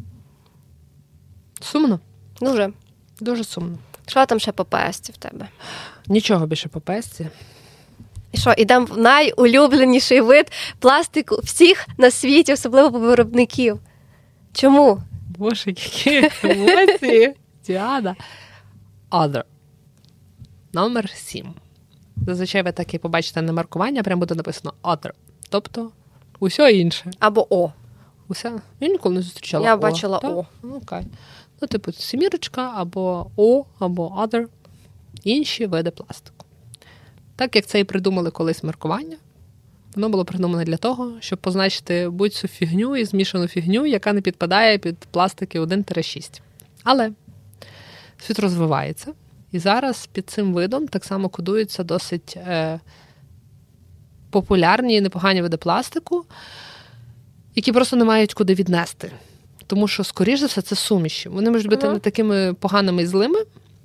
Сумно? Дуже. Дуже сумно. Що там ще по ПС в тебе? Нічого більше по песці. І що, ідемо в найулюбленіший вид пластику всіх на світі, особливо по виробників. Чому? Боже, які емоції. Діана. Other. Номер 7. Зазвичай ви так і побачите на маркування, прямо буде написано Other. Тобто, усе інше. Або О. Усе? Я ніколи не зустрічала Я О. бачила Так? О. Окей. Ну, типу, сімірочка, або О, або Other. Інші види пластику. Так, як це і придумали колись маркування, воно було придумане для того, щоб позначити будь-цю фігню і змішану фігню, яка не підпадає під пластики 1-6. Але світ розвивається, і зараз під цим видом так само кодуються досить популярні і непогані види пластику, які просто не мають куди віднести. Тому що, скоріш за все, це суміші. Вони можуть бути не такими поганими і злими.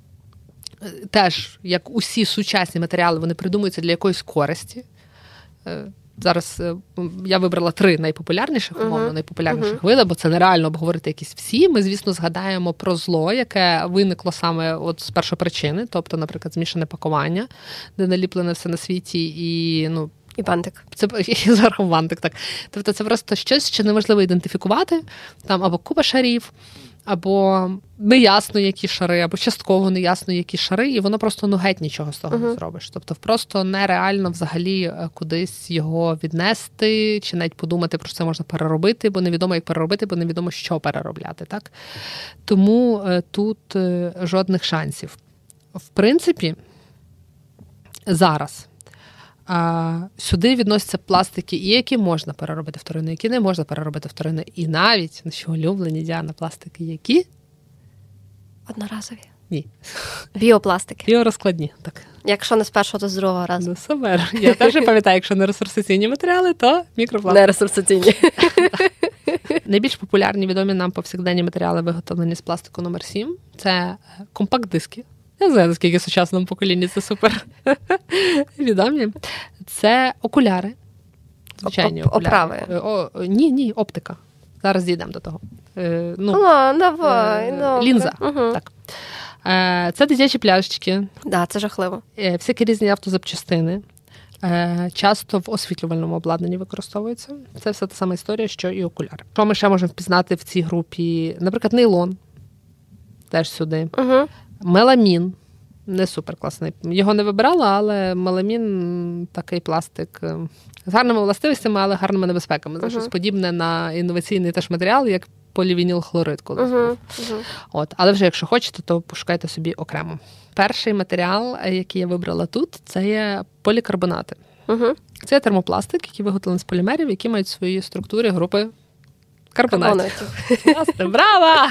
Теж, як усі сучасні матеріали, вони придумуються для якоїсь користі. Зараз я вибрала 3 найпопулярніших, умовно, найпопулярніших види, бо це нереально обговорити якісь всі. Ми, звісно, згадаємо про зло, яке виникло саме от з першопричини, тобто, наприклад, змішане пакування, де наліплене все на світі і, ну, І бантик. Це і зверху бантик, так. Тобто це просто щось, що неможливо ідентифікувати, там або купа шарів, або неясно, які шари, або частково неясно, які шари, і воно просто геть нічого з того не зробиш. Тобто просто нереально взагалі кудись його віднести, чи навіть подумати, про що це можна переробити, бо невідомо, як переробити, бо невідомо, що переробляти. Так? Тому тут жодних шансів. В принципі, зараз сюди відносяться пластики, і які можна переробити вторинно, які не можна переробити вторинно. І навіть, наші улюблені, Діана, пластики, які? Одноразові. Ні. Біопластики. Біорозкладні, так. Якщо не з першого, то з другого разу. Ну, супер. Я теж пам'ятаю, якщо не ресурсаційні матеріали, то мікропластик. Не ресурсаційні. Найбільш популярні, відомі нам повсякденні матеріали, виготовлені з пластику номер 7, це компакт-диски. Я знаю, наскільки в сучасному поколінні це супер відомі. Це окуляри. Звичайні окуляри. Оправи. Ні, оптика. Зараз дійдемо до того. Давай. Лінза. Так. Це дитячі пляшечки. Да, це жахливо. Всякі різні автозапчастини. Часто в освітлювальному обладнанні використовуються. Це все та сама історія, що і окуляри. Що ми ще можемо впізнати в цій групі? Наприклад, нейлон. Теж сюди. Меламін. Не супер класний. Його не вибирала, але меламін такий пластик з гарними властивостями, але гарними небезпеками. Це щось подібне на інноваційний теж матеріал, як полівінілхлорид колись. От. Але вже якщо хочете, то пошукайте собі окремо. Перший матеріал, який я вибрала тут, це є полікарбонати. Це термопластик, який виготовлений з полімерів, які мають свої структури групи карбонатів. Браво!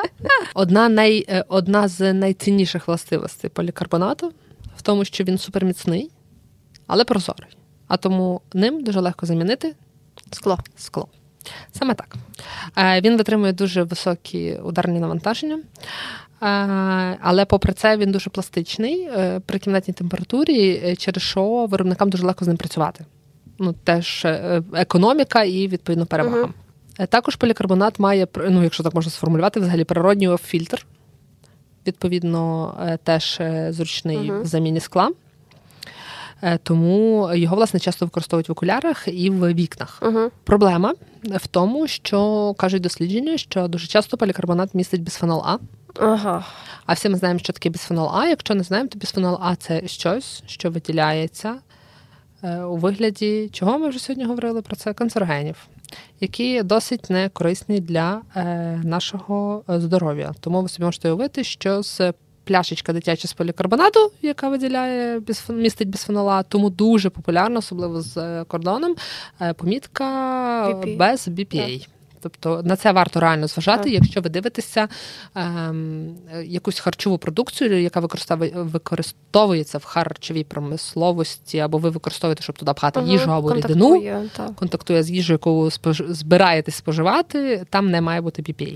Одна з найцінніших властивостей полікарбонату в тому, що він суперміцний, але прозорий. А тому ним дуже легко замінити скло. Саме так. Він витримує дуже високі ударні навантаження, але попри це він дуже пластичний при кімнатній температурі, через що виробникам дуже легко з ним працювати. Ну, теж економіка і, відповідно, перевага. Також полікарбонат має, ну, якщо так можна сформулювати, взагалі природній фільтр. Відповідно, теж зручний в заміні скла. тому його, власне, часто використовують в окулярах і в вікнах. Проблема в тому, що кажуть дослідження, що дуже часто полікарбонат містить бісфенол А. А всі ми знаємо, що таке бісфенол А. Якщо не знаємо, то бісфенол А – це щось, що виділяється у вигляді, чого ми вже сьогодні говорили про це, канцерогенів, які досить некорисні для нашого здоров'я. Тому ви собі можете уявити, що з пляшечка дитяча з полікарбонату, яка виділяє, містить бісфенол А, тому дуже популярна, особливо з кордоном, помітка BP. Без BPA. Тобто на це варто реально зважати, якщо ви дивитеся якусь харчову продукцію, яка використовується в харчовій промисловості, або ви використовуєте, щоб туди пхати їжу або рідину, контактує з їжею, яку збираєтесь споживати, там не має бути BPA.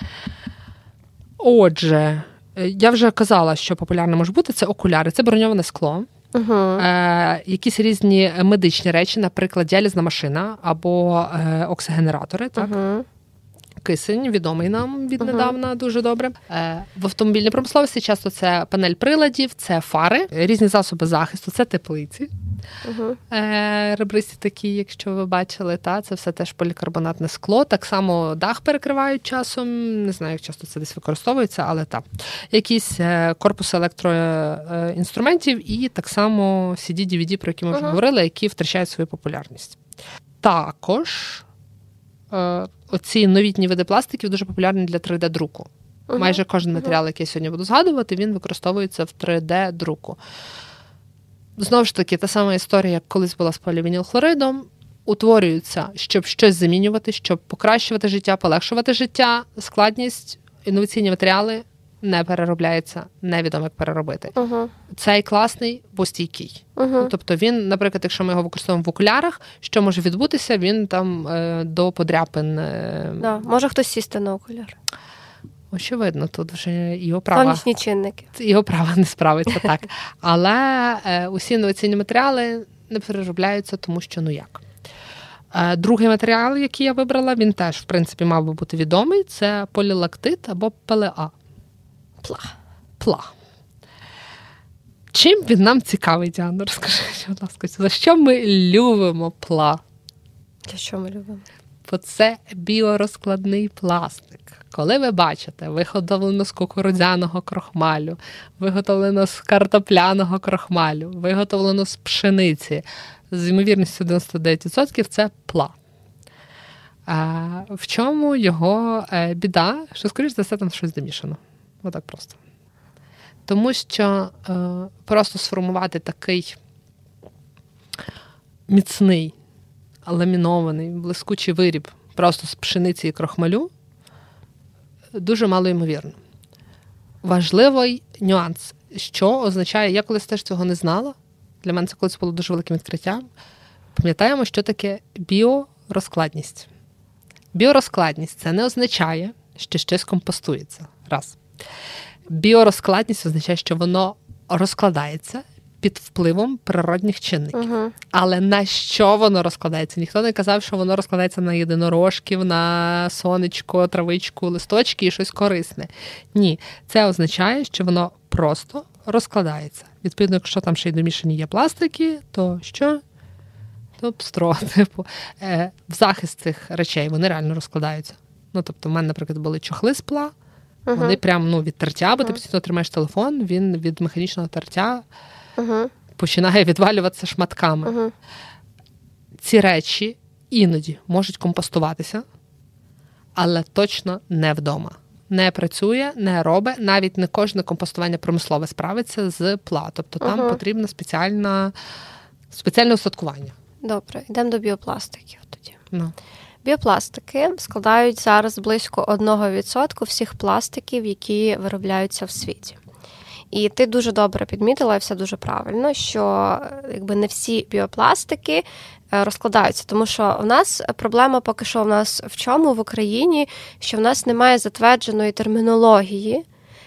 Отже, я вже казала, що популярне може бути, це окуляри, це броньоване скло. Якісь різні медичні речі, наприклад, діалізна машина або оксигенератори, так? Кисень, відомий нам віднедавна дуже добре. В автомобільній промисловості часто це панель приладів, це фари, різні засоби захисту, це теплиці. Ребристі такі, якщо ви бачили, це все теж полікарбонатне скло. Так само дах перекривають часом, не знаю, як часто це десь використовується, але так. Якісь корпуси електроінструментів і так само CD, DVD, про які ми вже говорили, які втрачають свою популярність. Також оці новітні види пластиків дуже популярні для 3D-друку. Майже кожен матеріал, який я сьогодні буду згадувати, він використовується в 3D-друку. Знову ж таки, та сама історія, як колись була з полівінілхлоридом, утворюються, щоб щось замінювати, щоб покращувати життя, полегшувати життя, складність, інноваційні матеріали не переробляється, невідомо, як переробити. Цей класний, бо стійкий. Тобто він, наприклад, якщо ми його використовуємо в окулярах, що може відбутися, він там до подряпин. Може хтось сісти на окуляр. Очевидно, тут вже його права. Сонячні чинники. Його права не справиться, так. Але усі інноваційні матеріали не переробляються, тому що як. Другий матеріал, який я вибрала, він теж, в принципі, мав би бути відомий, це полілактит або ПЛА. Пла. Чим він нам цікавий, Діана? Розкажи, будь ласка, за що ми любимо пла? За що ми любимо? Бо це біорозкладний пластик. Коли ви бачите виготовлено з кукурудзяного крохмалю, виготовлено з картопляного крохмалю, виготовлено з пшениці, з ймовірністю 99% це пла. В чому його біда? Що, скоріш за все, там щось домішано. Отак просто. Тому що просто сформувати такий міцний, ламінований, блискучий виріб просто з пшениці і крохмалю дуже мало ймовірно. Важливий нюанс, що означає, я колись теж цього не знала, для мене це колись було дуже великим відкриттям. Пам'ятаємо, що таке біорозкладність. Біорозкладність – це не означає, що щось компостується. Раз. Біорозкладність означає, що воно розкладається під впливом природних чинників. Але на що воно розкладається? Ніхто не казав, що воно розкладається на єдинорожків, на сонечко, травичку, листочки і щось корисне. Ні. Це означає, що воно просто розкладається. Відповідно, якщо там ще й домішані є пластики, то що? То пстро. В захист цих речей вони реально розкладаються. Тобто, в мене, наприклад, були чохли з пла, вони прям від тертя, бо ти постійно тримаєш телефон, він від механічного тертя починає відвалюватися шматками. Ці речі іноді можуть компостуватися, але точно не вдома. Не працює, не робить, навіть не кожне компостування промислове справиться з пла. Тобто там потрібно спеціальне устаткування. Добре, йдемо до біопластиків тоді. Біопластики складають зараз близько 1% всіх пластиків, які виробляються в світі. І ти дуже добре підмітила, і все дуже правильно, що не всі біопластики розкладаються. Тому що в нас проблема поки що в чому в Україні, що в нас немає затвердженої термінології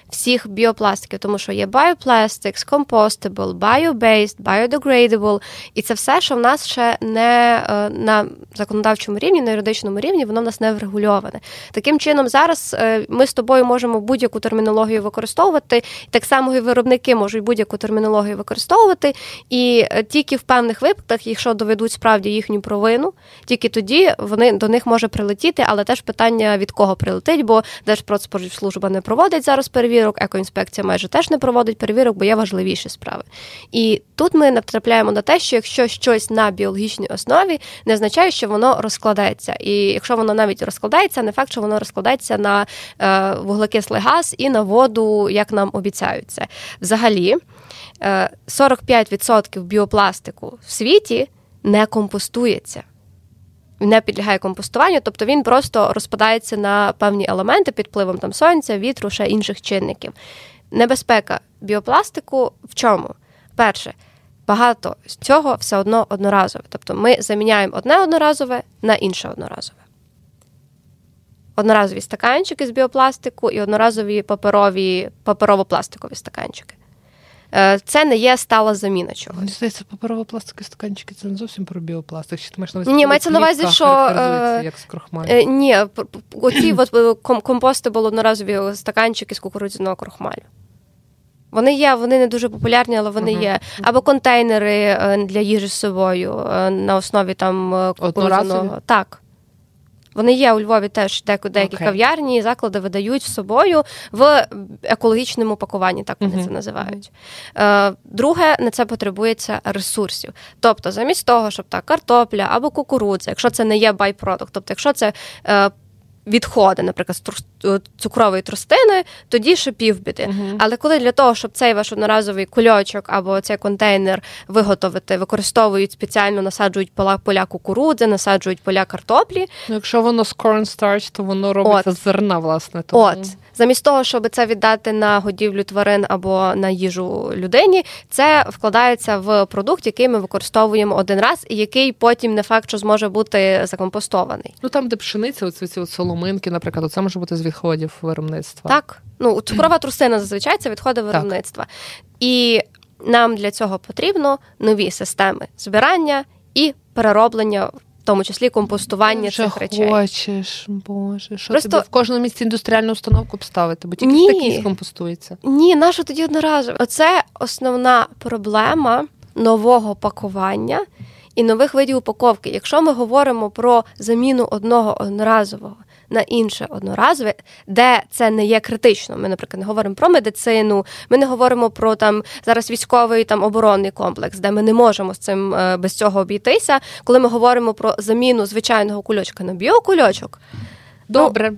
всіх біопластиків, тому що є bioplastics, compostable, bio-based, biodegradable, і це все, що в нас ще не на законодавчому рівні, на юридичному рівні, воно в нас не врегульоване. Таким чином, зараз ми з тобою можемо будь-яку термінологію використовувати, так само і виробники можуть будь-яку термінологію використовувати, і тільки в певних випадках, якщо доведуть справді їхню провину, тільки тоді до них може прилетіти, але теж питання, від кого прилетить, бо Держпродспоживслужба не проводить зараз перевірок, екоінспекція майже теж не проводить перевірок, бо є важливіші справи. І тут ми натрапляємо на те, що якщо щось на біологічній основі, не означає, що воно розкладається. І якщо воно навіть розкладається, не факт, що воно розкладається на вуглекислий газ і на воду, як нам обіцяються. Взагалі, 45% біопластику в світі не компостується. Не підлягає компостуванню, тобто він просто розпадається на певні елементи під впливом там сонця, вітру, ще інших чинників. Небезпека біопластику в чому? Перше, багато з цього все одно одноразове. Тобто ми заміняємо одне одноразове на інше одноразове. Одноразові стаканчики з біопластику і одноразові паперово-пластикові стаканчики. Це не є стала заміна чогось. Мені здається, паперово-пластикові стаканчики – це не зовсім про біопластик. Чи ти маєш на увазі? Ні, мається на увазі, що... як з крохмалю? Ні, оці компостабл одноразові стаканчики з кукурудзяного крохмалю. Вони не дуже популярні, але вони є. Або контейнери для їжі з собою на основі там кукурудзяного. Так. Вони є у Львові теж, деякі кав'ярні і заклади видають з собою в екологічному пакуванні, так вони це називають. Друге, на це потребується ресурсів. Тобто, замість того, щоб картопля або кукурудза, якщо це не є байпродукт, тобто, якщо це відходи, наприклад, з цукрової тростини, тоді ще півбіди. Але коли для того, щоб цей ваш одноразовий кульочок або цей контейнер виготовити, використовують спеціально, насаджують поля кукурудзи, насаджують поля картоплі. Ну, якщо воно з cornstarch, то воно робиться з зерна, власне. Тому... Замість того, щоб це віддати на годівлю тварин або на їжу людині, це вкладається в продукт, який ми використовуємо один раз, і який потім не факт, що зможе бути закомпостований. Ну, там, де пшениця, оці соломинки, наприклад, це може бути з відходів виробництва. Так. Ну, цукрова трустина зазвичай це відходи виробництва. І нам для цього потрібно нові системи збирання і перероблення, в тому числі компостування цих речей. Хочеш, Боже, що просто... тобі в кожному місці індустріальну установку поставити, бо тільки такі скомпостується. Ні, нащо тоді одноразово? Оце основна проблема нового пакування і нових видів упаковки. Якщо ми говоримо про заміну одного одноразового на інше одноразове, де це не є критично. Ми, наприклад, не говоримо про медицину, ми не говоримо про там зараз військовий там оборонний комплекс, де ми не можемо з цим без цього обійтися. Коли ми говоримо про заміну звичайного кульочка на біокульочок. Добре.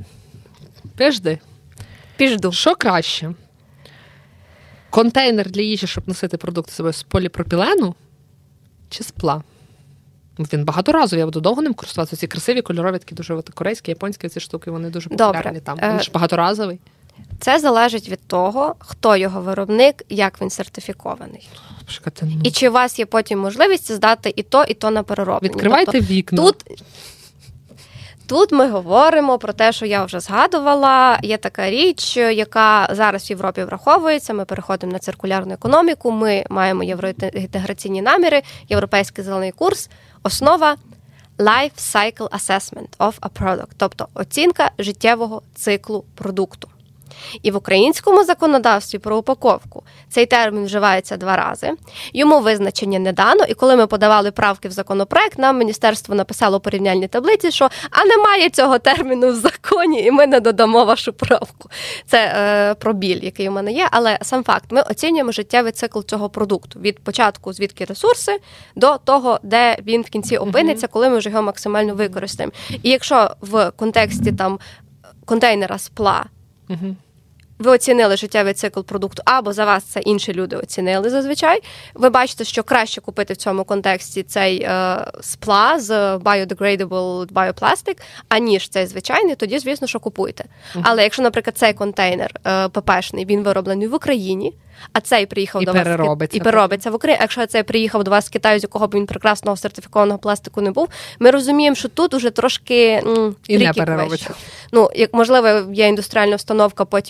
Піджду. Що краще? Контейнер для їжі, щоб носити продукти себе з поліпропілену чи з скла? Він багаторазовий, я буду довго ним користуватися. Ці красиві, кольорові, такі дуже корейські, японські ці штуки, вони дуже популярні там. Він ж багаторазовий. Це залежить від того, хто його виробник, як він сертифікований. І чи у вас є потім можливість здати і то на перероблення. Відкривайте вікна. Тут ми говоримо про те, що я вже згадувала. Є така річ, яка зараз в Європі враховується. Ми переходимо на циркулярну економіку, ми маємо євроінтеграційні наміри, європейський зелений курс. Основа – Life Cycle Assessment of a Product, тобто оцінка життєвого циклу продукту. І в українському законодавстві про упаковку цей термін вживається 2 рази. Йому визначення не дано, і коли ми подавали правки в законопроект, нам міністерство написало порівняльні таблиці, що немає цього терміну в законі, і ми не додамо вашу правку. Це про біль, який у мене є, але сам факт, ми оцінюємо життєвий цикл цього продукту від початку, звідки ресурси, до того, де він в кінці опиниться, коли ми вже його максимально використаємо. І якщо в контексті там контейнера скла ви оцінили життєвий цикл продукту, або за вас це інші люди оцінили зазвичай, ви бачите, що краще купити в цьому контексті цей скла з biodegradable bioplastic, аніж цей звичайний, тоді, звісно, що купуйте. Але якщо, наприклад, цей контейнер ППшний, він вироблений в Україні, а цей приїхав до вас і переробиться в Україні. Якщо цей приїхав до вас з Китаю, з якого б він прекрасного сертифікованого пластику не був, ми розуміємо, що тут уже трошки і не переробиться. Ну, як можливо, є індустріальна установка, потім буде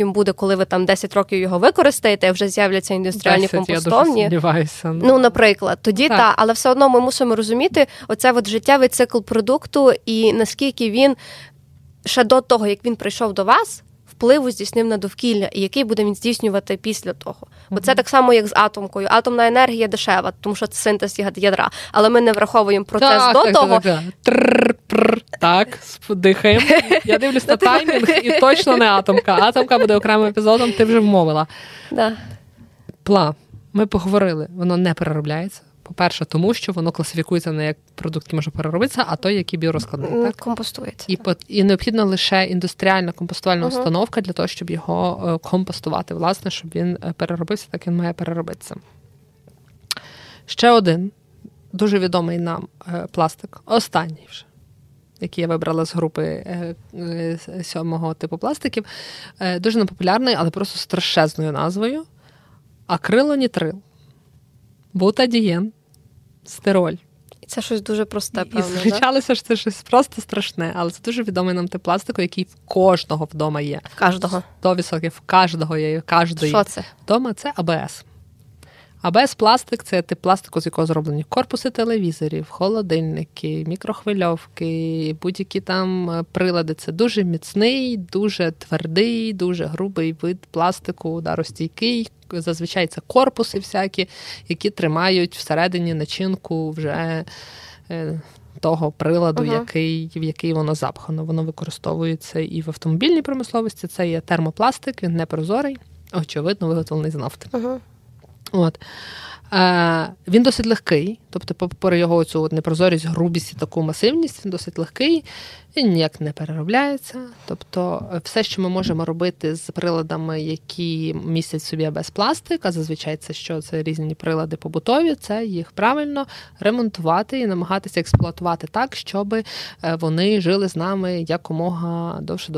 коли ви там 10 років його використаєте, вже з'являться індустріальні компостовні. Я дуже сумніваюся. Ну, наприклад, тоді але все одно ми мусимо розуміти оце от життєвий цикл продукту і наскільки він ще до того, як він прийшов до вас, впливу здійснив на довкілля, і який буде він здійснювати після того. Бо це так само, як з атомкою. Атомна енергія дешева, тому що це синтез ядра. Але ми не враховуємо процес до того. Так, дихаємо. Я дивлюсь на таймінг, і точно не атомка. Атомка буде окремим епізодом, ти вже вмовила. Пла. Ми поговорили, воно не переробляється. По-перше, тому що воно класифікується не як продукт, який може переробитися, а той, який біорозкладний. Так? Компостується. І необхідна лише індустріальна компостувальна установка для того, щоб його компостувати, власне, щоб він переробився, так він має переробитися. Ще один дуже відомий нам пластик, останній вже, який я вибрала з групи 7-го типу пластиків, дуже непопулярний, але просто страшезною назвою – акрилонітрил. Бутадієн, стироль. І це щось дуже просте, певно, і зустрічалося, що це щось просто страшне, але це дуже відомий нам тип пластику, який в кожного вдома є. В кожного. 100% в кожного є, в кожної. Що це? Вдома це АБС. АБС-пластик – це тип пластику, з якого зроблені корпуси телевізорів, холодильники, мікрохвильовки, будь-які там прилади. Це дуже міцний, дуже твердий, дуже грубий вид пластику, ударостійкий. Зазвичай це корпуси всякі, які тримають всередині начинку вже того приладу, в який воно запхано. Воно використовується і в автомобільній промисловості. Це є термопластик, він не прозорий, очевидно, виготовлений з нафти. Він досить легкий, тобто попри його цю непрозорість, грубість і таку масивність, він досить легкий, він ніяк не переробляється. Тобто все, що ми можемо робити з приладами, які містять в собі АБС-пластик, а зазвичай це різні прилади побутові, це їх правильно ремонтувати і намагатися експлуатувати так, щоб вони жили з нами якомога довше.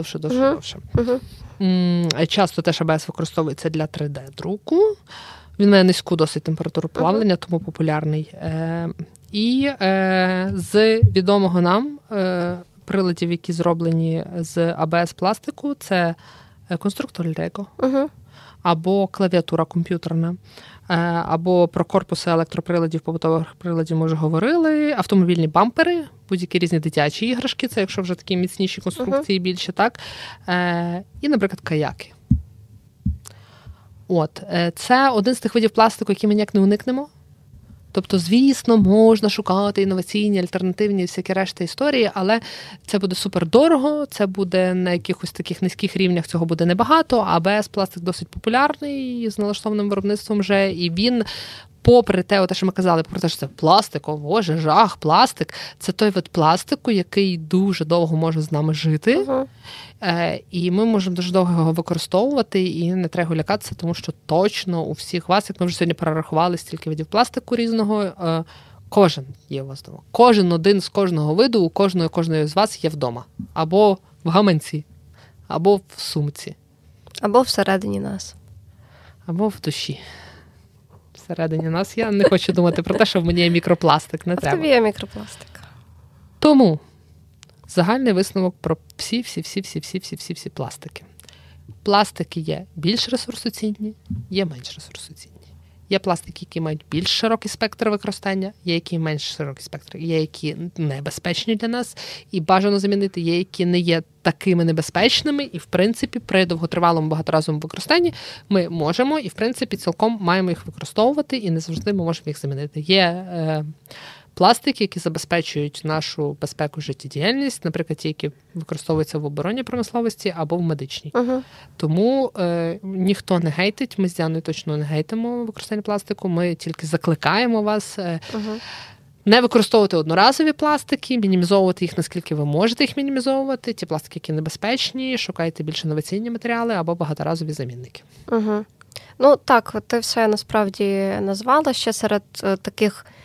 Часто теж АБС використовується для 3D-друку. Він має низьку досить температуру плавлення, тому популярний. І з відомого нам приладів, які зроблені з АБС-пластику, це конструктор Lego, або клавіатура комп'ютерна, або про корпуси електроприладів, побутових приладів ми вже говорили, автомобільні бампери, будь-які різні дитячі іграшки, це якщо вже такі міцніші конструкції більше, так? І, наприклад, каяки. Це один з тих видів пластику, які ми ніяк не уникнемо. Тобто, звісно, можна шукати інноваційні, альтернативні всякі решта історії, але це буде супердорого, це буде на якихось таких низьких рівнях, цього буде небагато, а АБС-пластик досить популярний з налаштованим виробництвом вже, і він, попри те, що ми казали, попри те, що це пластик, о боже, жах, пластик, це той вид пластику, який дуже довго може з нами жити, і ми можемо дуже довго його використовувати, і не треба лякатися, тому що точно у всіх вас, як ми вже сьогодні перерахували, стільки видів пластику різного, кожен є у вас вдома. Кожен один з кожного виду, у кожної з вас є вдома. Або в гаманці, або в сумці. Або всередині нас. Або в душі. Всередині нас. Я не хочу думати про те, що в мені є мікропластик. Не треба. В тобі є мікропластик. Тому загальний висновок про всі пластики. Пластики є більш ресурсоцінні, є менш ресурсоцінні. Є пластики, які мають більш широкий спектр використання, є які менш широкий спектр, є які небезпечні для нас і бажано замінити, є які не є такими небезпечними, і в принципі при довготривалому багаторазовому використанні ми можемо і в принципі цілком маємо їх використовувати і не завжди ми можемо їх замінити. Є пластики, які забезпечують нашу безпеку життєдіяльність, наприклад, ті, які використовуються в оборонній промисловості або в медичній. Тому ніхто не гейтить, ми з Діаною точно не гейтимо використання пластику, ми тільки закликаємо вас не використовувати одноразові пластики, мінімізовувати їх, наскільки ви можете їх мінімізовувати, ті пластики, які небезпечні, шукайте більш інноваційні матеріали або багаторазові замінники. Ну так, ти все насправді назвала ще серед таких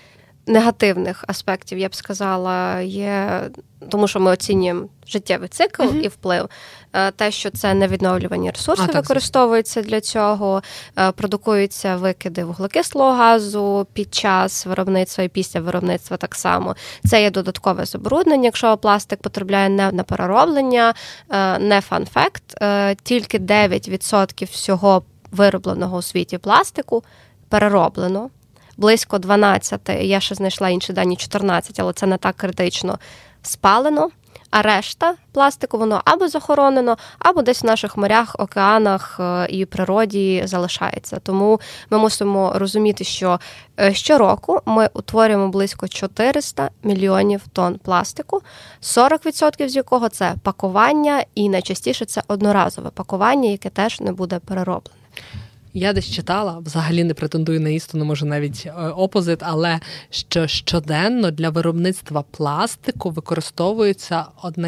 негативних аспектів, я б сказала, є, тому що ми оцінюємо життєвий цикл і вплив. Те, що це невідновлювані ресурси використовуються для цього, продукуються викиди вуглекислого газу під час виробництва і після виробництва так само. Це є додаткове забруднення, якщо пластик потрапляє не на перероблення, не фан-факт, тільки 9% всього виробленого у світі пластику перероблено. Близько 12, я ще знайшла інші дані, 14, але це не так критично, спалено, а решта пластику воно або захоронено, або десь в наших морях, океанах і природі залишається. Тому ми мусимо розуміти, що щороку ми утворюємо близько 400 мільйонів тонн пластику, 40% з якого це пакування, і найчастіше це одноразове пакування, яке теж не буде перероблене. Я десь читала, взагалі не претендую на істину, може навіть опозит, але що щоденно для виробництва пластику використовується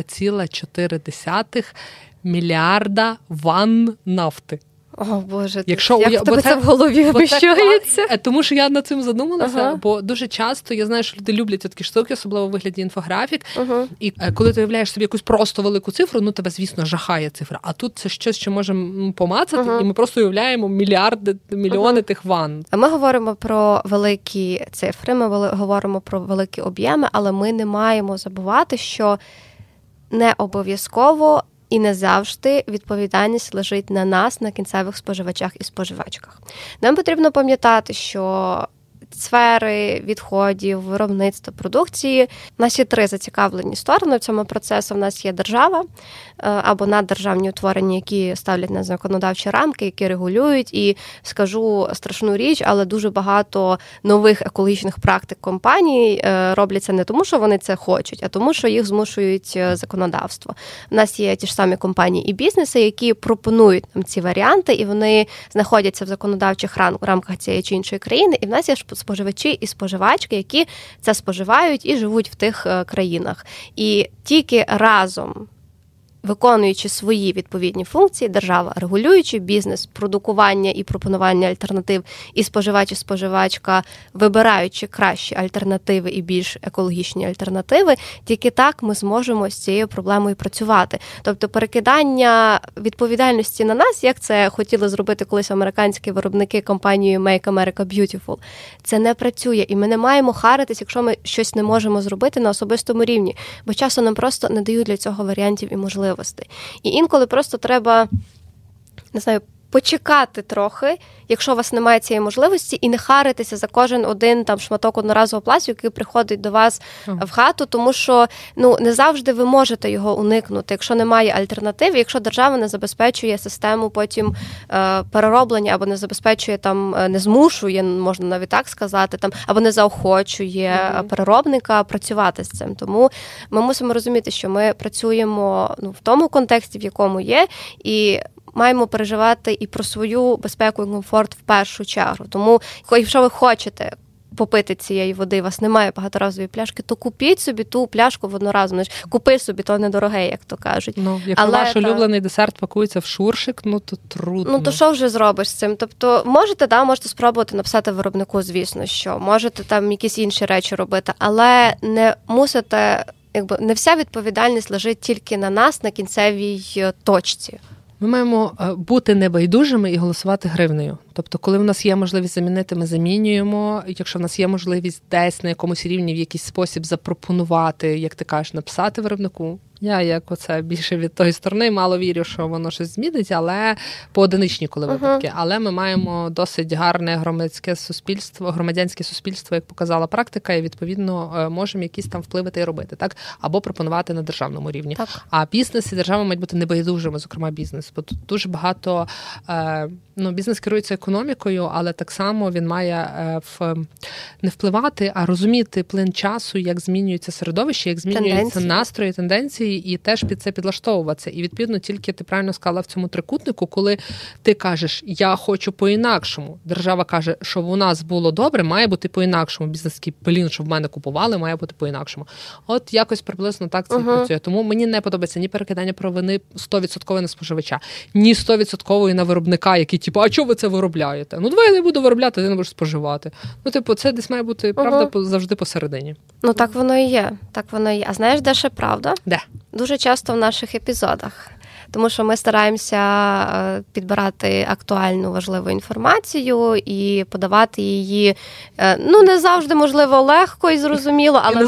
1,4 мільярда ванн нафти. О, Боже, якщо як в тебе це в голові вміщається? Тому що я над цим задумалася, бо дуже часто я знаю, що люди люблять такі штуки, особливо в вигляді інфографік, і коли ти уявляєш собі якусь просто велику цифру, ну тебе, звісно, жахає цифра, а тут це щось, що можемо помацати, і ми просто уявляємо мільярди, мільйони тих ванн. Ми говоримо про великі цифри, ми говоримо про великі об'єми, але ми не маємо забувати, що не обов'язково і не завжди відповідальність лежить на нас, на кінцевих споживачах і споживачках. Нам потрібно пам'ятати, що сфери відходів, виробництва, продукції. У нас є 3 зацікавлені сторони в цьому процесі. У нас є держава або наддержавні утворення, які ставлять на законодавчі рамки, які регулюють. І скажу страшну річ, але дуже багато нових екологічних практик компаній робляться не тому, що вони це хочуть, а тому, що їх змушують законодавство. У нас є ті ж самі компанії і бізнеси, які пропонують нам ці варіанти, і вони знаходяться в законодавчих рамках цієї чи іншої країни, і в нас є споживачі і споживачки, які це споживають і живуть в тих країнах. І тільки разом, виконуючи свої відповідні функції, держава, регулюючи бізнес, продукування і пропонування альтернатив, і споживач, і споживачка, вибираючи кращі альтернативи і більш екологічні альтернативи, тільки так ми зможемо з цією проблемою працювати. Тобто перекидання відповідальності на нас, як це хотіли зробити колись американські виробники компанією Make America Beautiful, це не працює. І ми не маємо харитись, якщо ми щось не можемо зробити на особистому рівні, бо часу нам просто не дають для цього варіантів і можливостей. І інколи просто треба, не знаю, почекати трохи, якщо у вас немає цієї можливості, і не харитися за кожен один там шматок одноразового пластику, який приходить до вас в хату, тому що не завжди ви можете його уникнути, якщо немає альтернативи, якщо держава не забезпечує систему потім перероблення, або не забезпечує там, не змушує, можна навіть так сказати, там, або не заохочує переробника працювати з цим. Тому ми мусимо розуміти, що ми працюємо в тому контексті, в якому є, і маємо переживати і про свою безпеку і комфорт в першу чергу. Тому, якщо ви хочете попити цієї води, у вас немає багаторазової пляшки, то купіть собі ту пляшку в одноразову. Купи собі, то недороге, як то кажуть. Якщо ваш улюблений десерт пакується в шуршик, то трудно. То що вже зробиш з цим? Тобто, можете спробувати написати виробнику, звісно, що. Можете там якісь інші речі робити, але не мусите, не вся відповідальність лежить тільки на нас, на кінцевій точці. Ми маємо бути небайдужими і голосувати гривнею. Тобто, коли в нас є можливість замінити, ми замінюємо. Якщо в нас є можливість десь на якомусь рівні в якийсь спосіб запропонувати, як ти кажеш, написати виробнику. Я, як оце, більше від тої сторони, мало вірю, що воно щось змінить, але поодиничні коли випадки. Але ми маємо досить гарне громадянське суспільство, як показала практика, і, відповідно, можемо якісь там впливати і робити, так? Або пропонувати на державному рівні. Так. А бізнес і держава мають бути небайдужими, зокрема бізнес. Бо тут дуже багато, бізнес керується економікою, але так само він має не впливати, а розуміти плин часу, як змінюється середовище, як змінюються настрої, тенденції, і теж під це підлаштовуватися. І, відповідно, тільки ти правильно сказала в цьому трикутнику, коли ти кажеш, я хочу по-інакшому, держава каже, що у нас було добре, має бути по-інакшому. Бізнес такий, що в мене купували, має бути по-інакшому. От якось приблизно так це працює. Тому мені не подобається ні перекидання провини 100% на споживача, ні 100% на виробника, який, а чого ви це виробляєте? Давай я не буду виробляти, ти не будеш споживати. Це десь має бути правда завжди посередині. Так воно і є. А знаєш, де ще правда? Де? Дуже часто в наших епізодах. Тому що ми стараємося підбирати актуальну, важливу інформацію і подавати її, не завжди, можливо, легко і зрозуміло, але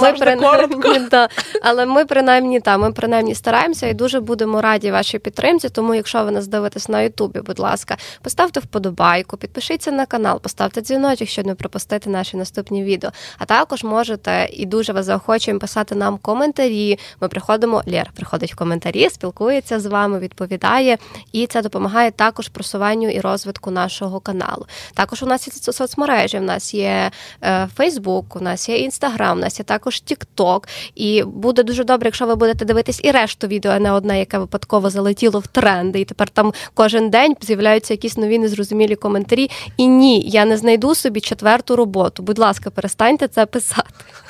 ми принаймні стараємося і дуже будемо раді вашій підтримці, тому якщо ви нас дивитесь на Ютубі, будь ласка, поставте вподобайку, підпишіться на канал, поставте дзвіночок, щоб не пропустити наші наступні відео. А також можете, і дуже вас заохочуємо, писати нам коментарі. Лєра приходить в коментарі, спілкується з вами, відповідає, і це допомагає також просуванню і розвитку нашого каналу. Також у нас є соцмережі, у нас є Фейсбук, у нас є Інстаграм, у нас є також Тік-Ток, і буде дуже добре, якщо ви будете дивитись і решту відео, а не одне, яке випадково залетіло в тренди, і тепер там кожен день з'являються якісь нові незрозумілі коментарі. І ні, я не знайду собі 4-ту роботу. Будь ласка, перестаньте це писати.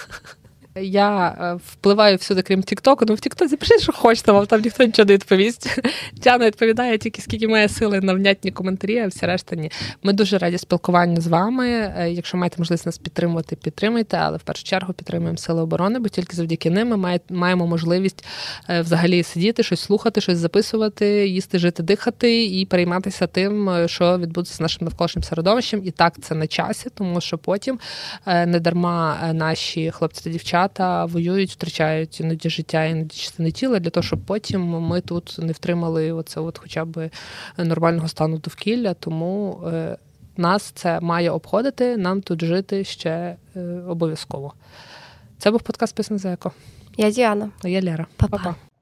Я впливаю всюди, крім Тік-Току, в Тік-Тоці пишіть, що хочете, вам там ніхто нічого не відповість. Діана відповідає тільки скільки має сили на внятні коментарі, а всі решта ні. Ми дуже раді спілкуванню з вами. Якщо маєте можливість нас підтримувати, підтримуйте, але в першу чергу підтримуємо Сили оборони, бо тільки завдяки ним ми маємо можливість взагалі сидіти, щось слухати, щось записувати, їсти, жити, дихати і перейматися тим, що відбудеться з нашим навколишнім середовищем. І так, це на часі, тому що потім не дарма наші хлопці та дівчата воюють, втрачають іноді життя, іноді частини тіла, для того, щоб потім ми тут не втримали хоча б нормального стану довкілля. Тому нас це має обходити, нам тут жити ще обов'язково. Це був подкаст «Поясни за еко». Я Діана. А я Лера. Па-па.